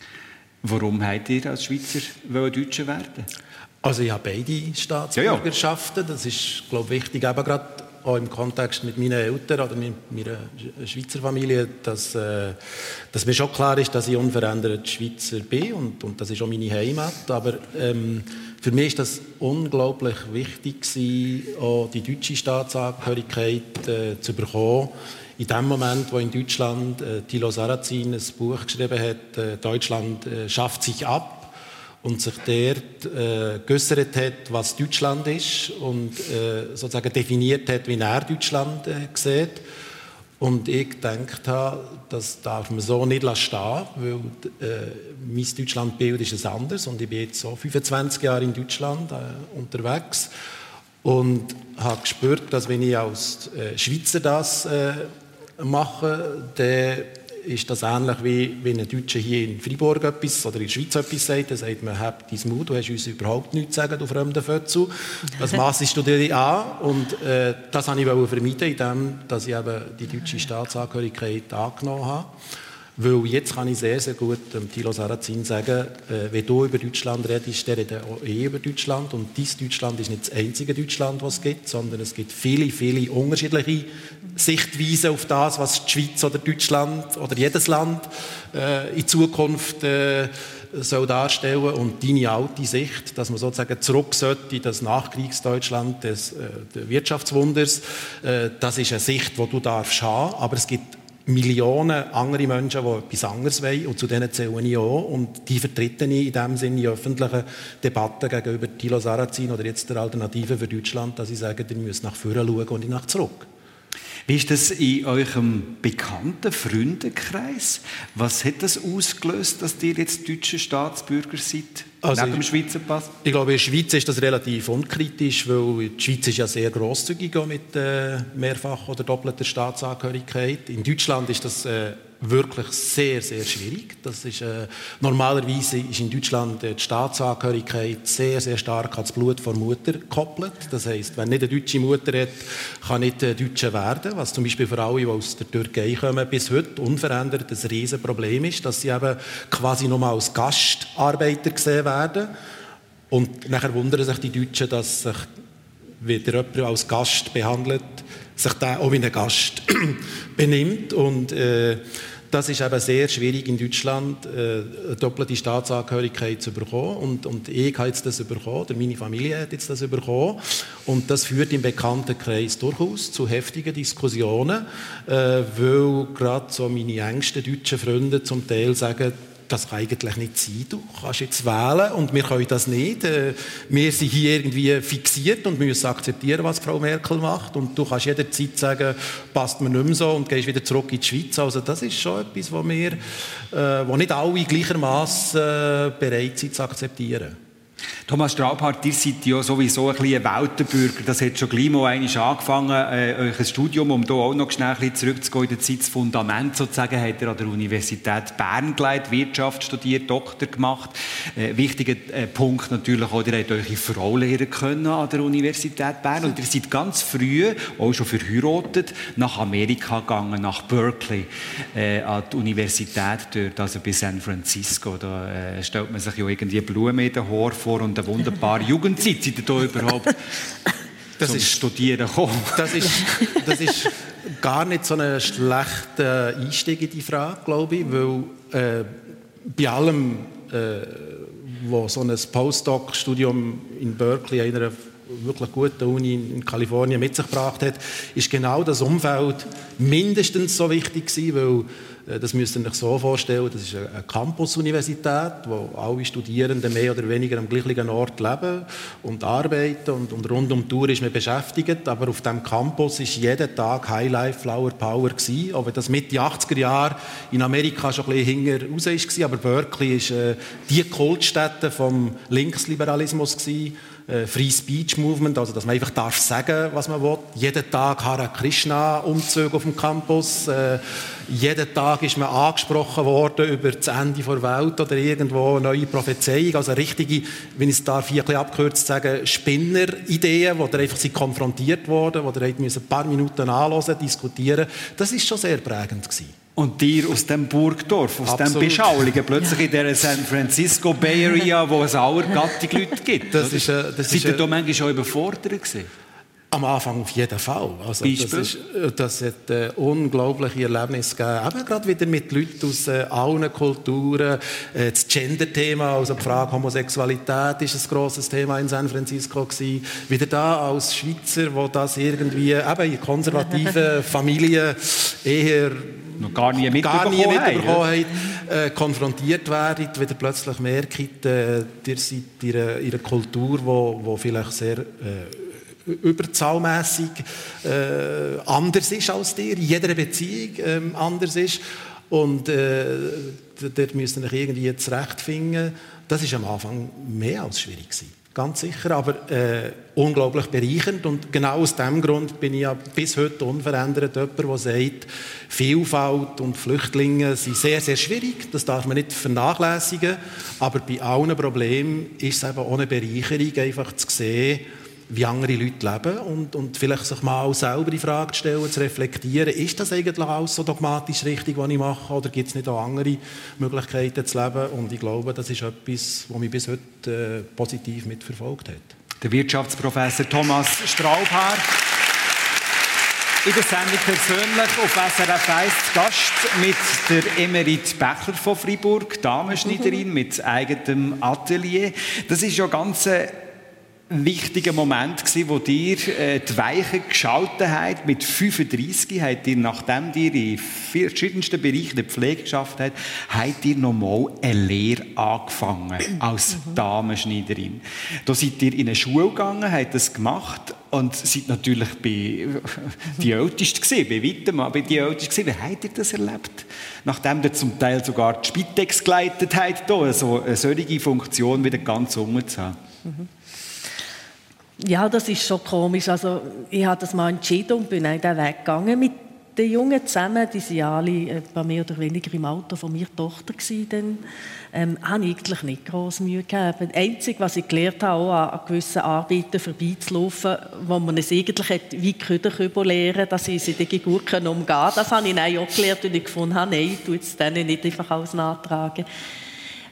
Warum habt ihr als Schweizer Deutsche werden? Also ich habe beide Staatsbürgerschaften. Das ist, glaube ich, wichtig, eben gerade auch im Kontext mit meinen Eltern oder mit meiner Schweizer Familie, dass mir schon klar ist, dass ich unverändert Schweizer bin und das ist auch meine Heimat. Aber für mich ist das unglaublich wichtig gewesen, auch die deutsche Staatsangehörigkeit zu bekommen. In dem Moment, wo in Deutschland Thilo Sarrazin ein Buch geschrieben hat, «Deutschland schafft sich ab», und sich dort geäussert hat, was Deutschland ist und sozusagen definiert hat, wie er Deutschland sieht. Und ich gedacht habe, das darf man so nicht stehen, weil mein Deutschlandbild ist ein anderes und ich bin jetzt so 25 Jahre in Deutschland unterwegs und habe gespürt, dass wenn ich als Schweizer das mache, dann ist das ähnlich wie wenn ein Deutscher hier in Freiburg etwas oder in der Schweiz etwas sagt, dann sagt man, hab dein Mut, du hast uns überhaupt nichts zu sagen, du fremden Fötzel. Was massest du dir an? Und das wollte ich vermeiden, indem dass ich eben die deutsche Staatsangehörigkeit angenommen habe. Weil jetzt kann ich sehr, sehr gut Thilo Sarrazin sagen, wenn du über Deutschland redest, der redet auch über Deutschland. Und dieses Deutschland ist nicht das einzige Deutschland, das es gibt, sondern es gibt viele, viele unterschiedliche Sichtweisen auf das, was die Schweiz oder Deutschland oder jedes Land in Zukunft soll darstellen. Und deine alte Sicht, dass man sozusagen zurück sollte in das Nachkriegsdeutschland des Wirtschaftswunders, das ist eine Sicht, die du darfst haben, aber es gibt Millionen andere Menschen, die etwas anderes wollen, und zu denen zähle ich auch. Und die vertrete ich in dem Sinne in öffentlichen Debatten gegenüber Thilo Sarrazin oder jetzt der Alternative für Deutschland, dass ich sage, ihr müsst nach vorne schauen und nicht nach zurück. Wie ist das in eurem bekannten Freundenkreis? Was hat das ausgelöst, dass ihr jetzt deutsche Staatsbürger seid? Also neben dem Schweizer Pass? Ich glaube, in der Schweiz ist das relativ unkritisch, weil die Schweiz ist ja sehr grosszügig mit mehrfach oder doppelter Staatsangehörigkeit. In Deutschland ist das wirklich sehr, sehr schwierig. Das ist, normalerweise ist in Deutschland die Staatsangehörigkeit sehr, sehr stark an das Blut der Mutter gekoppelt. Das heisst, wenn nicht eine deutsche Mutter hat, kann nicht ein Deutscher werden, was zum Beispiel für alle, die aus der Türkei kommen, bis heute unverändert ein Riesenproblem ist, dass sie eben quasi nochmal als Gastarbeiter gesehen werden. Und nachher wundern sich die Deutschen, dass sich wieder jemand als Gast behandelt, sich der auch wie ein Gast benimmt. Und Das ist eben sehr schwierig in Deutschland, eine doppelte Staatsangehörigkeit zu bekommen. Und ich habe jetzt das bekommen, oder meine Familie hat jetzt das bekommen. Und das führt im Bekanntenkreis durchaus zu heftigen Diskussionen, weil gerade so meine engsten deutschen Freunde zum Teil sagen, das kann eigentlich nicht sein, du kannst jetzt wählen und wir können das nicht. Wir sind hier irgendwie fixiert und müssen akzeptieren, was Frau Merkel macht und du kannst jederzeit sagen, passt mir nicht mehr so und gehst wieder zurück in die Schweiz. Also das ist schon etwas, wo nicht alle gleichermaßen bereit sind zu akzeptieren. Thomas Straubhardt, ihr seid ja sowieso ein bisschen ein Weltenbürger. Das hat schon gleich mal einmal angefangen, euch ein Studium, um hier auch noch schnell ein bisschen zurückzugehen in der Zeit. Das Fundament sozusagen habt ihr an der Universität Bern geleitet, Wirtschaft studiert, Doktor gemacht. Wichtiger Punkt natürlich auch, ihr habt eure Frau lernen können an der Universität Bern. Und ihr seid ganz früh, auch schon verheiratet, nach Amerika gegangen, nach Berkeley, an die Universität dort, also bei San Francisco. Da stellt man sich ja irgendwie Blumen in den Haaren vor und eine wunderbare Jugendzeit. Seid ihr da überhaupt zum Studieren gekommen? Das ist gar nicht so ein schlechter Einstieg in die Frage, glaube ich, weil bei allem, was so ein Postdoc-Studium in Berkeley, einer wirklich guten Uni in Kalifornien mit sich gebracht hat, ist genau das Umfeld mindestens so wichtig gewesen, weil das müsst ihr euch so vorstellen, das ist eine Campus-Universität, wo alle Studierenden mehr oder weniger am gleichen Ort leben und arbeiten und rund um die Uhr ist man beschäftigt. Aber auf diesem Campus war jeden Tag Highlife, Flower Power gewesen, auch wenn das Mitte 80er Jahre in Amerika schon ein bisschen hinten raus war. Aber Berkeley war die Kultstätte vom Linksliberalismus gewesen. Free Speech Movement, also dass man einfach darf sagen, was man will. Jeden Tag Hare Krishna Umzüge auf dem Campus. Jeden Tag ist man angesprochen worden über das Ende der Welt oder irgendwo eine neue Prophezeiung. Also richtige, wenn ich es darf hier ein bisschen abgekürzt sagen, Spinner-Ideen, wo einfach sind konfrontiert wurden, wo ihr ein paar Minuten anhören, diskutieren. Das ist schon sehr prägend gewesen. Und dir aus dem Burgdorf, aus dem Beschaulichen, plötzlich in dieser San Francisco Bay Area, wo es allergattig Leute gibt. Seid ihr da manchmal schon überfordert gewesen? Am Anfang auf jeden Fall. Also, das hat unglaubliche Erlebnisse gegeben. Eben gerade wieder mit Leuten aus allen Kulturen. Das Gender-Thema, also die Frage Homosexualität, war ein grosses Thema in San Francisco gewesen. Wieder da als Schweizer, wo das irgendwie eben in konservativen Familien eher noch gar nie mitbekommen haben, konfrontiert werden, wieder plötzlich merken, ihr seid in einer Kultur, wo vielleicht sehr überzahlmässig anders ist als dir, in jeder Beziehung anders ist. Und dort müsst ihr euch irgendwie zurechtfinden. Das war am Anfang mehr als schwierig gewesen. Ganz sicher, aber unglaublich bereichernd. Und genau aus diesem Grund bin ich ja bis heute unverändert jemand, der sagt, Vielfalt und Flüchtlinge sind sehr, sehr schwierig. Das darf man nicht vernachlässigen. Aber bei allen Problemen ist es eben auch eine Bereicherung, einfach zu sehen, wie andere Leute leben und vielleicht sich mal selber die Frage zu stellen, zu reflektieren, ist das eigentlich alles so dogmatisch richtig, was ich mache, oder gibt es nicht auch andere Möglichkeiten zu leben? Und ich glaube, das ist etwas, was mich bis heute positiv mitverfolgt hat. Der Wirtschaftsprofessor Thomas Straubhardt. In der Sendung persönlich auf SRF 1 zu Gast mit der Emerit Bächler von Freiburg, Damenschneiderin mit eigenem Atelier. Das ist ja ganz ein wichtiger Moment gewesen, wo dir die Weiche geschaltet hat. Mit 35 habt ihr, nachdem ihr in verschiedensten Bereichen der Pflege geschafft habt, habt ihr nochmal eine Lehre angefangen als Damenschneiderin. Da seid ihr in eine Schule gegangen, habt das gemacht und seid natürlich bei die Ältesten gewesen, bei weitem, aber die Ältesten gewesen. Wie habt ihr das erlebt? Nachdem ihr zum Teil sogar die Spitex geleitet habt, so eine solche Funktion wieder ganz unten zu haben. Ja, das ist schon komisch. Also, ich habe das mal entschieden und bin auch den Weg gegangen mit den Jungen zusammen. Die waren alle mehr oder weniger im Alter von meiner Tochter. Dann habe ich eigentlich nicht gross Mühe gegeben. Das Einzige, was ich gelernt habe, auch an gewissen Arbeiten vorbeizulaufen, wo man es eigentlich wie Köderkübel lernen, dass sie die gut umgehen können. Das habe ich dann auch gelernt und ich gefunden habe, nein, ich tue es denen nicht einfach alles nachtragen.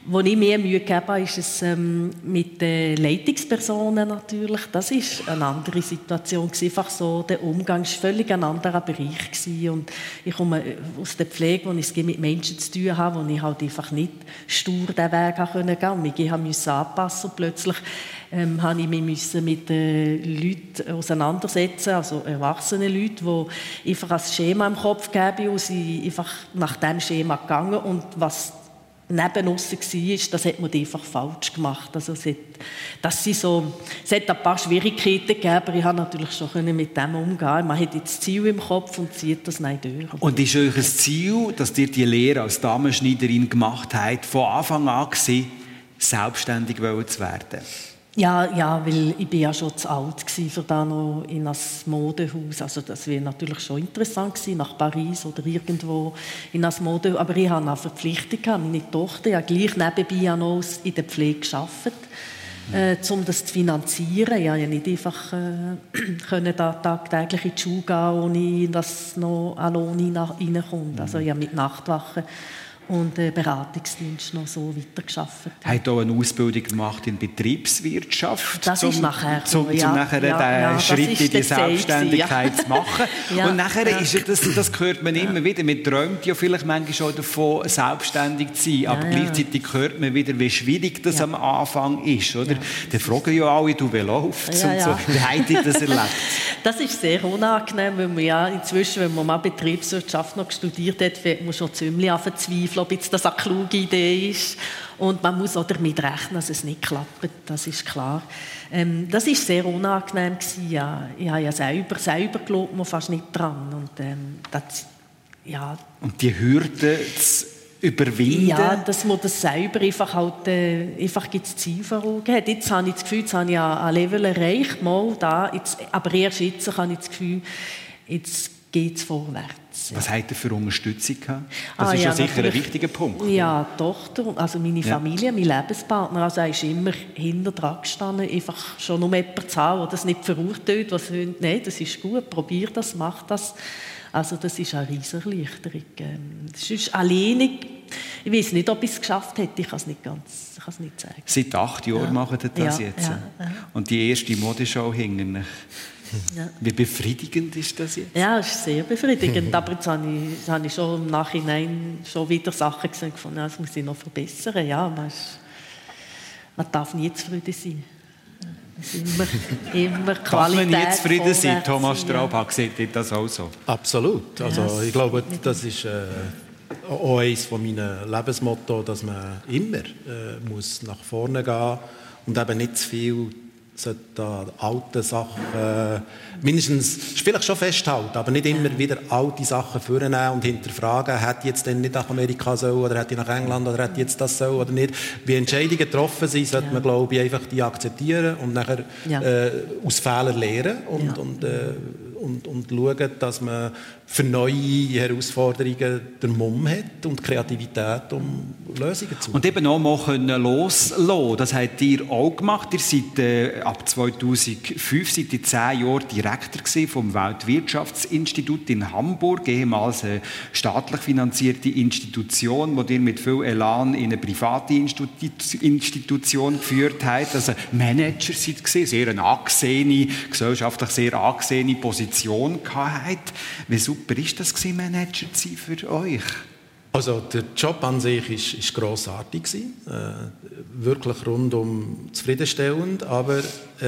Wo ich mehr Mühe gegeben habe, ist es mit den Leitungspersonen natürlich. Das ist eine andere Situation. Einfach so, der Umgang war völlig ein anderer Bereich gewesen. Und ich komme aus der Pflege, wo ich mit Menschen zu tun habe, wo ich halt einfach nicht stur den Weg gehen konnte. Ich musste anpassen und plötzlich habe ich mich mit Leuten auseinandersetzen, also erwachsene Leute, die einfach ein Schema im Kopf geben und sie einfach nach diesem Schema gegangen und was neben uns war, das hat man einfach falsch gemacht. Also es hat ein paar Schwierigkeiten gegeben, aber ich konnte natürlich schon mit dem umgehen. Man hat jetzt das Ziel im Kopf und zieht das nicht durch. Und ist euch ein Ziel, dass ihr die Lehre als Damenschneiderin gemacht habt, von Anfang an gewesen, selbstständig zu werden? Ja, weil ich bin ja schon zu alt gewesen, für da noch in ein Modehaus. Also das wäre natürlich schon interessant gewesen, nach Paris oder irgendwo in ein Modehaus. Aber ich hatte eine Verpflichtung, meine Tochter, ja gleich nebenbei noch in der Pflege gearbeitet, um das zu finanzieren. Ich konnte ja nicht einfach da tagtäglich in die Schule gehen, ohne dass noch ein Lohn reinkommt. Also ich habe mit Nachtwachen und Beratungsdienst noch so weitergearbeitet. Hat auch eine Ausbildung gemacht in Betriebswirtschaft, ist nachher um nachher den Schritt in die Selbstständigkeit zu machen. Und nachher ist das hört man immer wieder. Man träumt ja vielleicht manchmal auch davon, selbstständig zu sein, aber gleichzeitig hört man wieder, wie schwierig das am Anfang ist. Oder? Dann fragen ja alle, du, wie läuft's? Und so. Wie habt ihr das erlebt? Das ist sehr unangenehm, weil man ja inzwischen, wenn man mal Betriebswirtschaft noch studiert hat, fängt man schon ziemlich an verzweifeln, ob jetzt das eine kluge Idee ist. Und man muss auch damit rechnen, dass es nicht klappt, das ist klar. Das war sehr unangenehm gewesen, ja. Ich habe ja selber glaubt man fast nicht dran. Und die Hürde zu überwinden? Ja, dass man das selber einfach das Ziel vor Augen hat. Jetzt habe ich das Gefühl, jetzt habe ich ein Level erreicht, aber erst jetzt habe ich das Gefühl, jetzt geht es vorwärts. Was habt ihr für Unterstützung gehabt? Das ist ja sicher ein wichtiger Punkt. Ja, Tochter, also meine Familie, mein Lebenspartner, also er ist immer hinter dran gestanden, einfach schon um jemanden zu haben, der das nicht verurteilt, was findet, nein, das ist gut, probier das, mach das. Also das ist eine riesige Erleichterung. Das ist alleinig. Ich weiß nicht, ob ich es geschafft hätte, ich kann es nicht sagen. Seit 8 Jahren machen Sie das jetzt. Ja. Und die erste Modeshow hängen. Ja. Wie befriedigend ist das jetzt? Ja, es ist sehr befriedigend. Aber jetzt habe ich schon im Nachhinein schon wieder Sachen gesehen, gefunden, das muss ich noch verbessern. Ja, man darf nie zufrieden sein. Es ist immer Qualität. Darf man nie zufrieden sein, Thomas Straubhack? Seht ihr das auch so? Absolut. Also, ich glaube, das ist auch eines meiner Lebensmotto, dass man immer muss nach vorne gehen und eben nicht zu viel an alten Sachen mindestens vielleicht schon festhalten, aber nicht immer wieder alte Sachen vornehmen und hinterfragen, hätte ich jetzt denn nicht nach Amerika sollen oder hätte ich nach England oder hätte ich jetzt das sollen oder nicht. Wie Entscheidungen getroffen sind, sollte man, glaube ich, einfach die akzeptieren und nachher aus Fehlern lernen und schauen, dass man für neue Herausforderungen den Mumm hat und Kreativität, um Lösungen zu finden. Und eben auch mal loslassen. Das habt ihr auch gemacht. Ihr seid ab 2005 10 Jahre Direktor vom Weltwirtschaftsinstitut in Hamburg, ehemals eine staatlich finanzierte Institution, die ihr mit viel Elan in eine private Institution geführt habt. Also Manager seid ihr, sehr eine angesehene, gesellschaftlich sehr angesehene Position gehabt. Wie super ist das gewesen, Manager zu sein für euch? Also der Job an sich ist grossartig gewesen, wirklich rundum zufriedenstellend, aber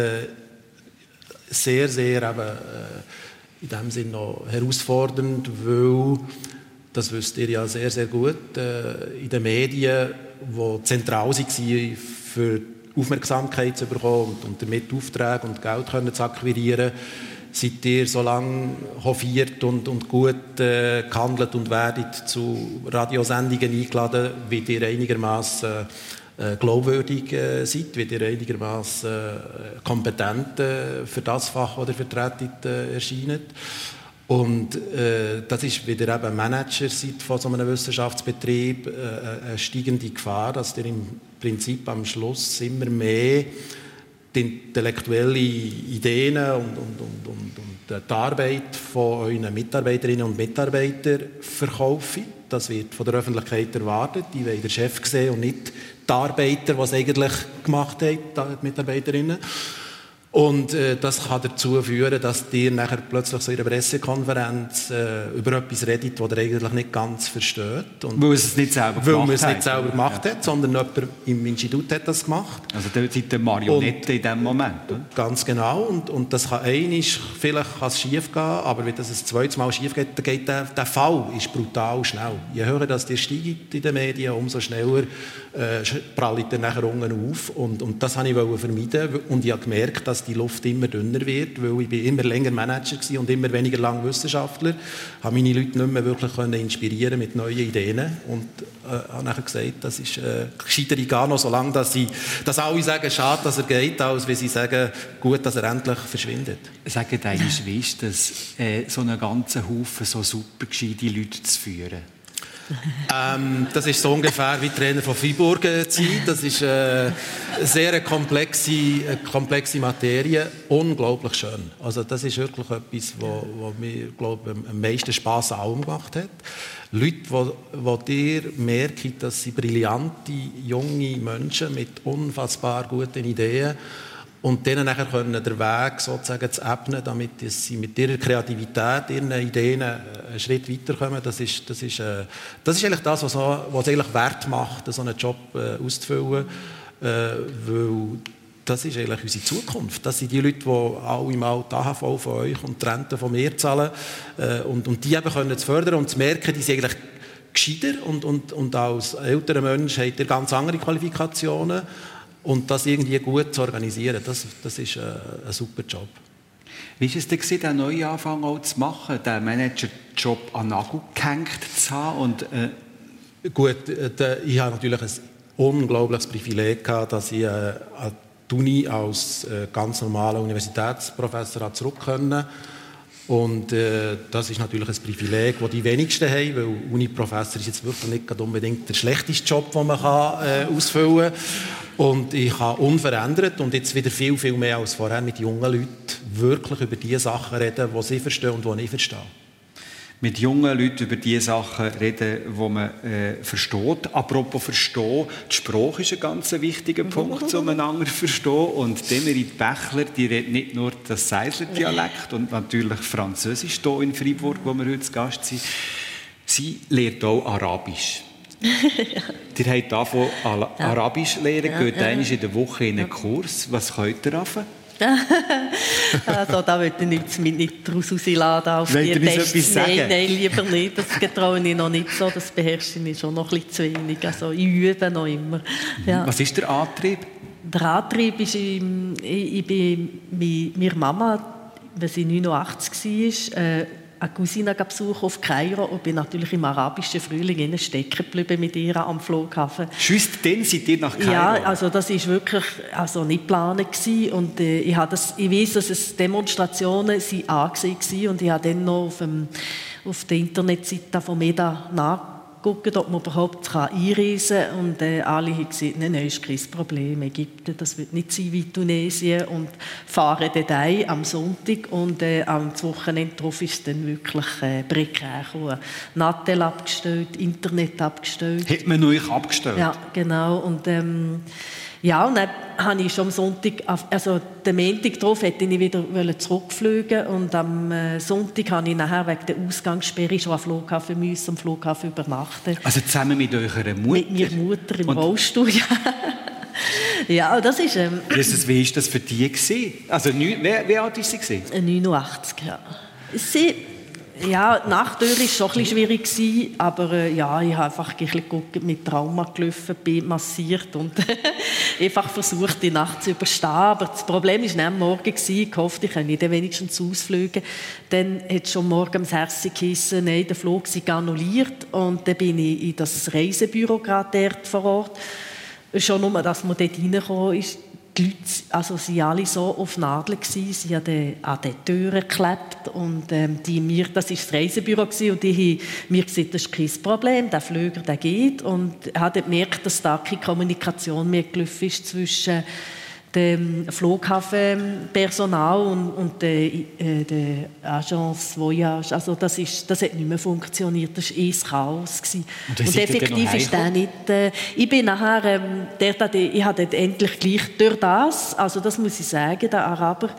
sehr, sehr in dem Sinne noch herausfordernd, weil, das wisst ihr ja sehr, sehr gut, in den Medien, die zentral waren, für Aufmerksamkeit zu bekommen und damit Aufträge und Geld zu akquirieren, seid ihr so lange hofiert und gut gehandelt und werdet zu Radiosendungen eingeladen, wie ihr einigermaßen glaubwürdig seid, wie ihr einigermaßen kompetent für das Fach, das ihr vertretet, erscheint. Und das ist, wie ihr eben Manager seid von so einem Wissenschaftsbetrieb, eine steigende Gefahr, dass ihr im Prinzip am Schluss immer mehr die intellektuellen Ideen und die Arbeit von euren Mitarbeiterinnen und Mitarbeitern verkaufen. Das wird von der Öffentlichkeit erwartet. Die wollen den Chef sehen und nicht die Arbeiter, die es eigentlich gemacht haben, die Mitarbeiterinnen. Und das kann dazu führen, dass ihr nachher plötzlich so in einer Pressekonferenz über etwas redet, das ihr eigentlich nicht ganz versteht. Und weil es nicht selber gemacht hat, sondern jemand im Institut hat das gemacht. Also da seid ihr Marionette in diesem Moment. Oder? Ganz genau. Und das kann vielleicht kann es schief gehen, aber wenn das ein zweites Mal schief geht, dann geht der Fall ist brutal schnell. Je höher das ihr steigt in den Medien, umso schneller prallt ihr nachher unten auf. Und das wollte ich vermeiden. Und ich habe gemerkt, dass die Luft immer dünner wird, weil ich immer länger Manager war und immer weniger lang Wissenschaftler. Ich konnte meine Leute nicht mehr wirklich inspirieren mit neuen Ideen und habe nachher gesagt, das ist gescheiter ich gar noch so lange, dass alle sagen, schade, dass er geht, als wenn sie sagen, gut, dass er endlich verschwindet. Sagt einmal, wie ist das, so einen ganzen Haufen so super gescheite Leute zu führen? Das ist so ungefähr wie Trainer von Freiburg zu sein. Das ist eine sehr komplexe Materie, unglaublich schön. Also das ist wirklich etwas, was mir, glaube ich, am meisten Spass an allem gemacht hat. Leute, die ihr merkt, dass sie brillante, junge Menschen mit unfassbar guten Ideen und denen nachher können den Weg sozusagen zu ebnen, damit sie mit ihrer Kreativität, ihren Ideen einen Schritt weiterkommen. Das ist eigentlich das, was es eigentlich wert macht, so einen Job auszufüllen, weil das ist eigentlich unsere Zukunft. Das sind die Leute, die alle mal die AHV von euch und die Rente von mir zahlen und die eben können zu fördern und zu merken, die sind eigentlich gescheiter und als älterer Mensch habt ihr ganz andere Qualifikationen. Und das irgendwie gut zu organisieren, das ist ein super Job. Wie war es denn, den Neuanfang auch zu machen, den Managerjob an den Nagel gehängt zu haben? Und, Gut, ich habe natürlich ein unglaubliches Privileg gehabt, dass ich an die Uni als ganz normaler Universitätsprofessor zurück konnte. Und das ist natürlich ein Privileg, das die wenigsten haben, weil Uni-Professor ist jetzt wirklich nicht unbedingt der schlechteste Job, den man ausfüllen kann. Und ich kann unverändert und jetzt wieder viel, viel mehr als vorher mit jungen Leuten wirklich über die Sachen reden, die sie verstehen und die ich verstehe. Mit jungen Leuten über die Sachen reden, die man versteht. Apropos verstehen, die Sprache ist ein ganz wichtiger Punkt, um einander zu verstehen. Und Emerit Bächler, die redet nicht nur das Seisler-Dialekt und natürlich Französisch hier in Freiburg, wo wir heute zu Gast sind. Sie lernt auch Arabisch. Ihr habt davon Arabisch lernen, geht einmal in der Woche in einen Kurs. Was könnt ihr anfangen? Also, da würde ich nicht daraus rausladen auf die Tests. Nein, lieber nicht. Das traue ich noch nicht so. Das beherrsche ich schon noch ein bisschen zu wenig. Also, ich übe noch immer. Ja. Was ist der Antrieb? Der Antrieb ist, ich bin meiner Mama, wenn sie 89 war, eine Cousine besuchen auf Kairo und bin natürlich im arabischen Frühling stecken geblieben mit ihr am Flughafen. Schüsst denn seid ihr nach Kairo? Ja, also das war wirklich nicht geplant gewesen. Und ich weiss, dass es Demonstrationen angesehen waren und ich habe dann noch auf der Internetseite von MEDA nachgeguckt, ob man überhaupt einreisen kann. Und alle haben gesagt, nein, ist kein Problem. Ägypten, das wird nicht sein wie Tunesien. Und fahren dann am Sonntag und am Wochenende darauf ist dann wirklich prekär gekommen. Nattel abgestellt, Internet abgestellt. Hat man euch abgestellt? Ja, genau. Und ja, und dann habe ich schon am Sonntag, also den Montag darauf hätte ich wieder zurückfliegen und am Sonntag habe ich nachher wegen der Ausgangssperre schon am Flughafen übernachten. Also zusammen mit eurer Mutter? Mit meiner Mutter im Rollstuhl, ja. Ja, das ist... Jesus, wie war das für die gewesen? Also, wie alt war sie? 89, ja. Ja, die Nachtür war schon ein bisschen schwierig, aber ja, ich habe einfach ein bisschen mit Trauma gelaufen, bin massiert und einfach versucht, die Nacht zu überstehen. Aber das Problem war am Morgen, ich hoffe, ich konnte dann wenigstens ausfliegen. Dann hat es schon morgen um 6 Uhr geheißen, nein, der Flug sei annulliert. Und dann bin ich in das Reisebüro gerade dort vor Ort. Schon nur, dass man dort reingekommen ist. Die Leute waren alle so auf Nadeln, sie haben an den Türen geklebt und das war das Reisebüro und die haben mir gesagt, das ist kein Problem, der Flüger, der geht. Und ich habe gemerkt, dass da keine Kommunikation mehr gelaufen ist zwischen dem Flughafenpersonal und der Agence Voyage. Also das hat nicht mehr funktioniert. Das war Chaos. Und effektiv ist der nicht... ich bin nachher... ich habe dort endlich gleich durch das, also das muss ich sagen, der Araber,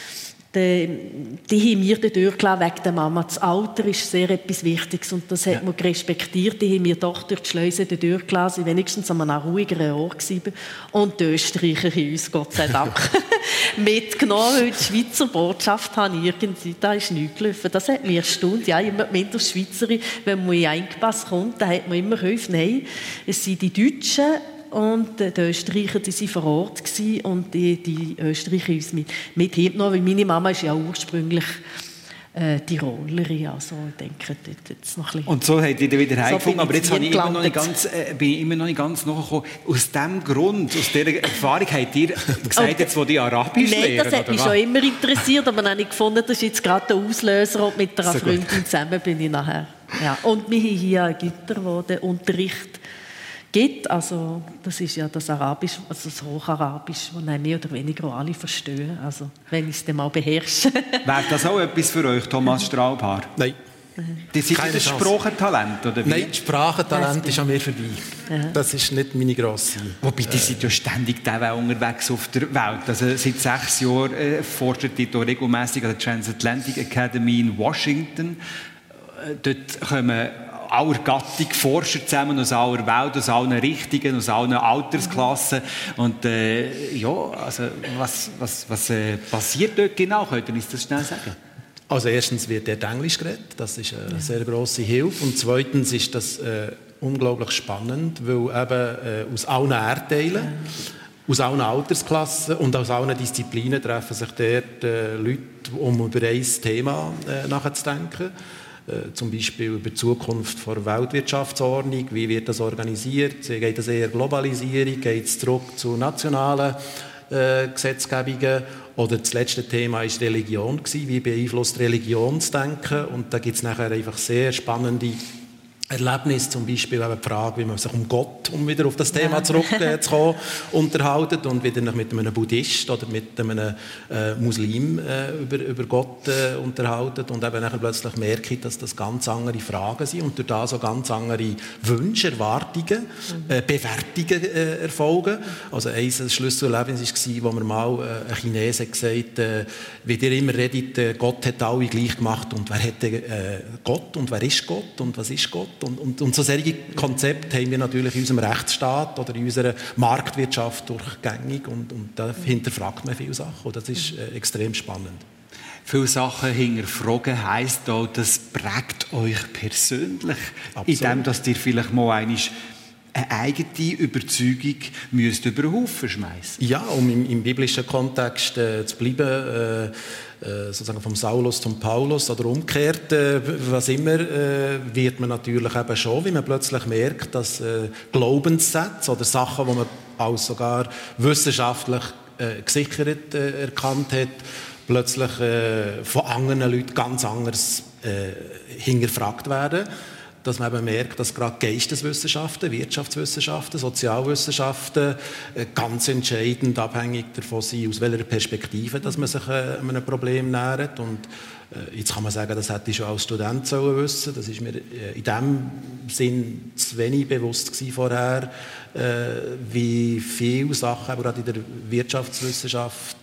die haben mir die Tür gelassen wegen der Mama. Das Alter ist sehr etwas Wichtiges und das hat man respektiert. Die haben mir doch durch die Schleuse die Tür gelassen, wenigstens an einem ruhigeren Ort gewesen. Und die Österreicher haben uns, Gott sei Dank, mitgenommen, weil die Schweizer Botschaft habe ich irgendwie, da ist nichts gelaufen. Das hat mich erstaunt. Ja, immer die Schweizerin, wenn man in einen Engpass kommt, dann hat man immer gehofft, nein, es sind die Deutschen, und die Österreicher, die waren vor Ort gewesen, und die Österreicher uns mit hingenommen, weil meine Mama ist ja ursprünglich Tirolerin, also ich denke, dort jetzt noch ein bisschen... Und so habt ihr wieder heimgefunden, so aber jetzt bin ich immer noch nicht ganz nachgekommen. Aus diesem Grund, aus dieser Erfahrung habt ihr gesagt, jetzt wo die Arabisch lernen? Nein, das hat mich schon immer interessiert, aber dann habe ich gefunden, das ist jetzt gerade der Auslöser, und mit einer so Freundin zusammen bin ich nachher. Ja. Und wir haben hier einen Gitter, der den Unterricht gibt, also das ist ja das Arabisch, also das Hocharabisch, das mehr oder weniger alle verstehen, also wenn ich es dann mal beherrsche. Wäre das auch etwas für euch, Thomas Straubhaar? Nein. Die sind ein Sprachentalent, oder wie? Nein, das Sprachentalent ist an mir vorbei. Ja. Das ist nicht meine grosse. Wobei, die sind ja ständig unterwegs auf der Welt. Also seit 6 Jahren forscht die regelmässig an der Transatlantic Academy in Washington. Dort kommen aller Gattung Forscher zusammen aus aller Welt, aus allen Richtungen, aus allen Altersklassen. Und also was passiert dort genau? Könnt ihr uns das schnell sagen? Also erstens wird dort Englisch geredet, das ist eine sehr grosse Hilfe. Und zweitens ist das unglaublich spannend, weil eben aus allen Erdteilen, aus allen Altersklassen und aus allen Disziplinen treffen sich dort Leute, um über ein Thema nachzudenken. Zum Beispiel über die Zukunft der Weltwirtschaftsordnung, wie wird das organisiert, geht es eher Globalisierung, geht es zurück zu nationalen Gesetzgebungen, oder das letzte Thema war Religion, wie beeinflusst Religionsdenken, und da gibt es nachher einfach sehr spannende Erlebnis, zum Beispiel eben die Frage, wie man sich um Gott, um wieder auf das Thema zurückzukommen, unterhalten und wieder mit einem Buddhist oder mit einem Muslim über Gott unterhalten und eben nachher plötzlich merke ich, dass das ganz andere Fragen sind und durch das so ganz andere Wünsche, Erwartungen, Bewertungen erfolgen. Also ein Schlüsselerlebnis war, wo mir mal ein Chinese gesagt hat, wie ihr immer redet, Gott hat alle gleich gemacht, und wer hätte Gott und wer ist Gott und was ist Gott? Und so solche Konzepte haben wir natürlich in unserem Rechtsstaat oder in unserer Marktwirtschaft durchgängig, und da hinterfragt man viele Sachen, und das ist extrem spannend. Viele Sachen hinterfragen heisst auch, das prägt euch persönlich, Absolut. indem dass ihr vielleicht mal eine eigene Überzeugung müsst über den Haufen schmeißen. Ja, um im biblischen Kontext zu bleiben, sozusagen vom Saulus zum Paulus oder umgekehrt, was immer, wird man natürlich eben schon, wie man plötzlich merkt, dass Glaubenssätze oder Sachen, die man als sogar wissenschaftlich gesichert erkannt hat, plötzlich von anderen Leuten ganz anders hinterfragt werden. Dass man eben merkt, dass gerade Geisteswissenschaften, Wirtschaftswissenschaften, Sozialwissenschaften ganz entscheidend abhängig davon sind, aus welcher Perspektive dass man sich einem Problem nähert. Und jetzt kann man sagen, das hätte ich schon als Student wissen sollen. Das ist mir in dem Sinn zu wenig bewusst gewesen vorher, wie viele Sachen, aber gerade in der Wirtschaftswissenschaft,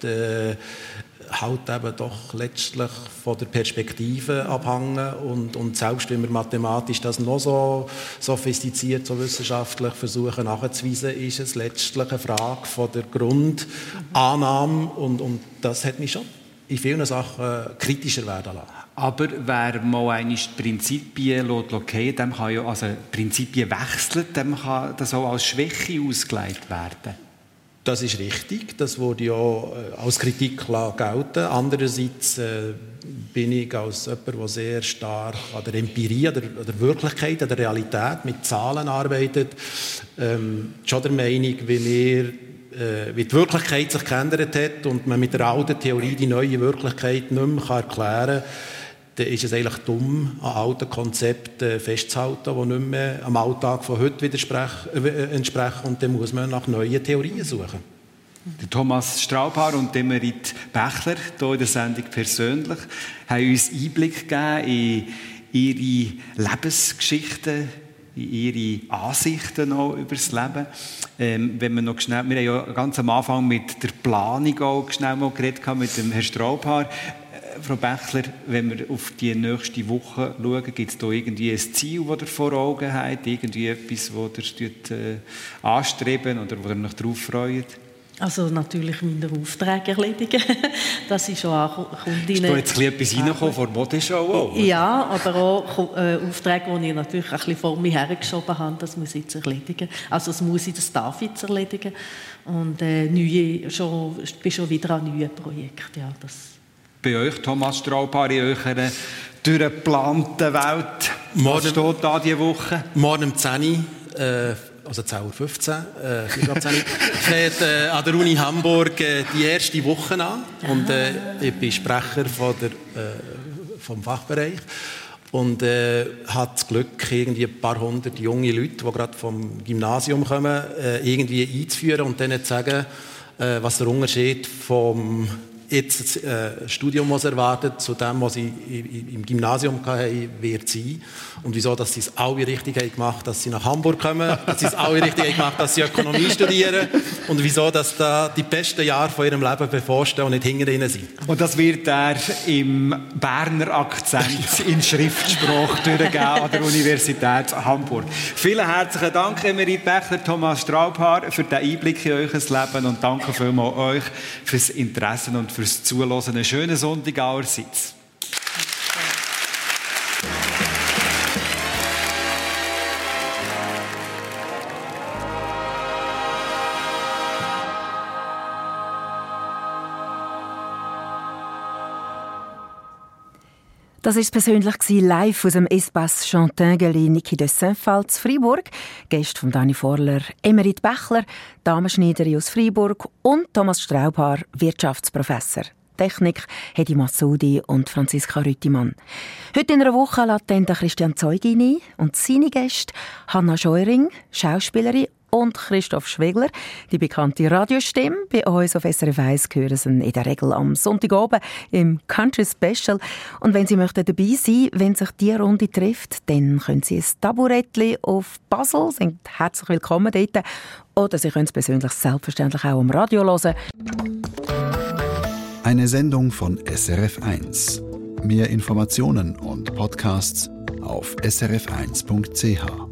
halt eben doch letztlich von der Perspektive abhängen, und selbst wenn wir mathematisch das noch so sophistiziert, so wissenschaftlich versuchen nachzuweisen, ist es letztlich eine Frage von der Grundannahme, und das hat mich schon in vielen Sachen kritischer werden lassen. Aber wer mal einmal die Prinzipien lässt, dem kann ja, also Prinzipien wechselt, dem kann das auch als Schwäche ausgelegt werden. Das ist richtig, das wurde ja als Kritik gelten. Andererseits bin ich als jemand, der sehr stark an der Empirie, an der Wirklichkeit, an der Realität mit Zahlen arbeitet, schon der Meinung, wie die Wirklichkeit sich geändert hat und man mit der alten Theorie die neue Wirklichkeit nicht mehr erklären kann, dann ist es eigentlich dumm, an alten Konzepten festzuhalten, die nicht mehr am Alltag von heute entsprechen, und dann muss man nach neuen Theorien suchen. Der Thomas Straubhaar und Emerit Bächler, hier in der Sendung persönlich, haben uns Einblick gegeben in ihre Lebensgeschichten, in ihre Ansichten auch über das Leben. Wenn wir noch schnell, wir haben ja ganz am Anfang mit der Planung auch schnell mal geredet mit dem Herrn Straubhaar. Frau Bächler, wenn wir auf die nächste Woche schauen, gibt es da irgendwie ein Ziel, das ihr vor Augen habt? Irgendwie etwas, das ihr anstreben oder wo ihr euch darauf freut? Also natürlich meine Aufträge erledigen. Das ist schon auch Kundinnen. Ist da jetzt etwas reingekommen vor der Modeschau auch? Ja, aber auch Aufträge, die ich natürlich ein bisschen vor mir hergeschoben habe, das muss ich jetzt erledigen. Also das darf ich jetzt erledigen. Und bin schon wieder an neuen Projekten. Ja, das. Bei euch, Thomas Straubhaar, in eurer durchgeplanten Welt, was steht da diese Woche? Morgen um 10 Uhr, also 10.15 Uhr, fängt an der Uni Hamburg die erste Woche an. Und ich bin Sprecher vom Fachbereich. Und hat das Glück, irgendwie ein paar hundert junge Leute, die gerade vom Gymnasium kommen, irgendwie einzuführen und denen zu sagen, was der Unterschied vom jetzt Studium, das erwartet, zu dem, was sie im Gymnasium hatten, wird sein. Und wieso, dass sie es alle richtig haben gemacht, dass sie nach Hamburg kommen, dass sie es alle richtig haben gemacht, dass sie Ökonomie studieren und wieso, dass da die besten Jahre von ihrem Leben bevorstehen und nicht hinter ihnen sind. Und das wird er im Berner Akzent in Schriftsprache durchgehen an der Universität Hamburg. Vielen herzlichen Dank, Emerit Bächler, Thomas Straubhaar, für den Einblick in euer Leben und danke vielmals euch fürs Interesse und fürs Zuhören. Einen schönen Sonntag allerseits. Das war es persönlich live aus dem Espace Chantinguely Niki de Saint-Phalle zu Freiburg. Gäste von Dani Forler, Emerit Bächler, Damenschneiderin aus Freiburg und Thomas Straubhaar, Wirtschaftsprofessor. Technik Hedi Massoudi und Franziska Rüttimann. Heute in einer Woche lädt dann Christian Zeugin ein und seine Gäste Hanna Scheuring, Schauspielerin, und Christoph Schwegler, die bekannte Radiostimme. Bei uns auf SRF 1 hören Sie in der Regel am Sonntagabend im Country Special. Und wenn Sie möchten dabei sein, wenn sich diese Runde trifft, dann können Sie ein Taburettchen auf Basel, sind herzlich willkommen dort. Oder Sie können es persönlich selbstverständlich auch am Radio hören. Eine Sendung von SRF 1. Mehr Informationen und Podcasts auf srf1.ch.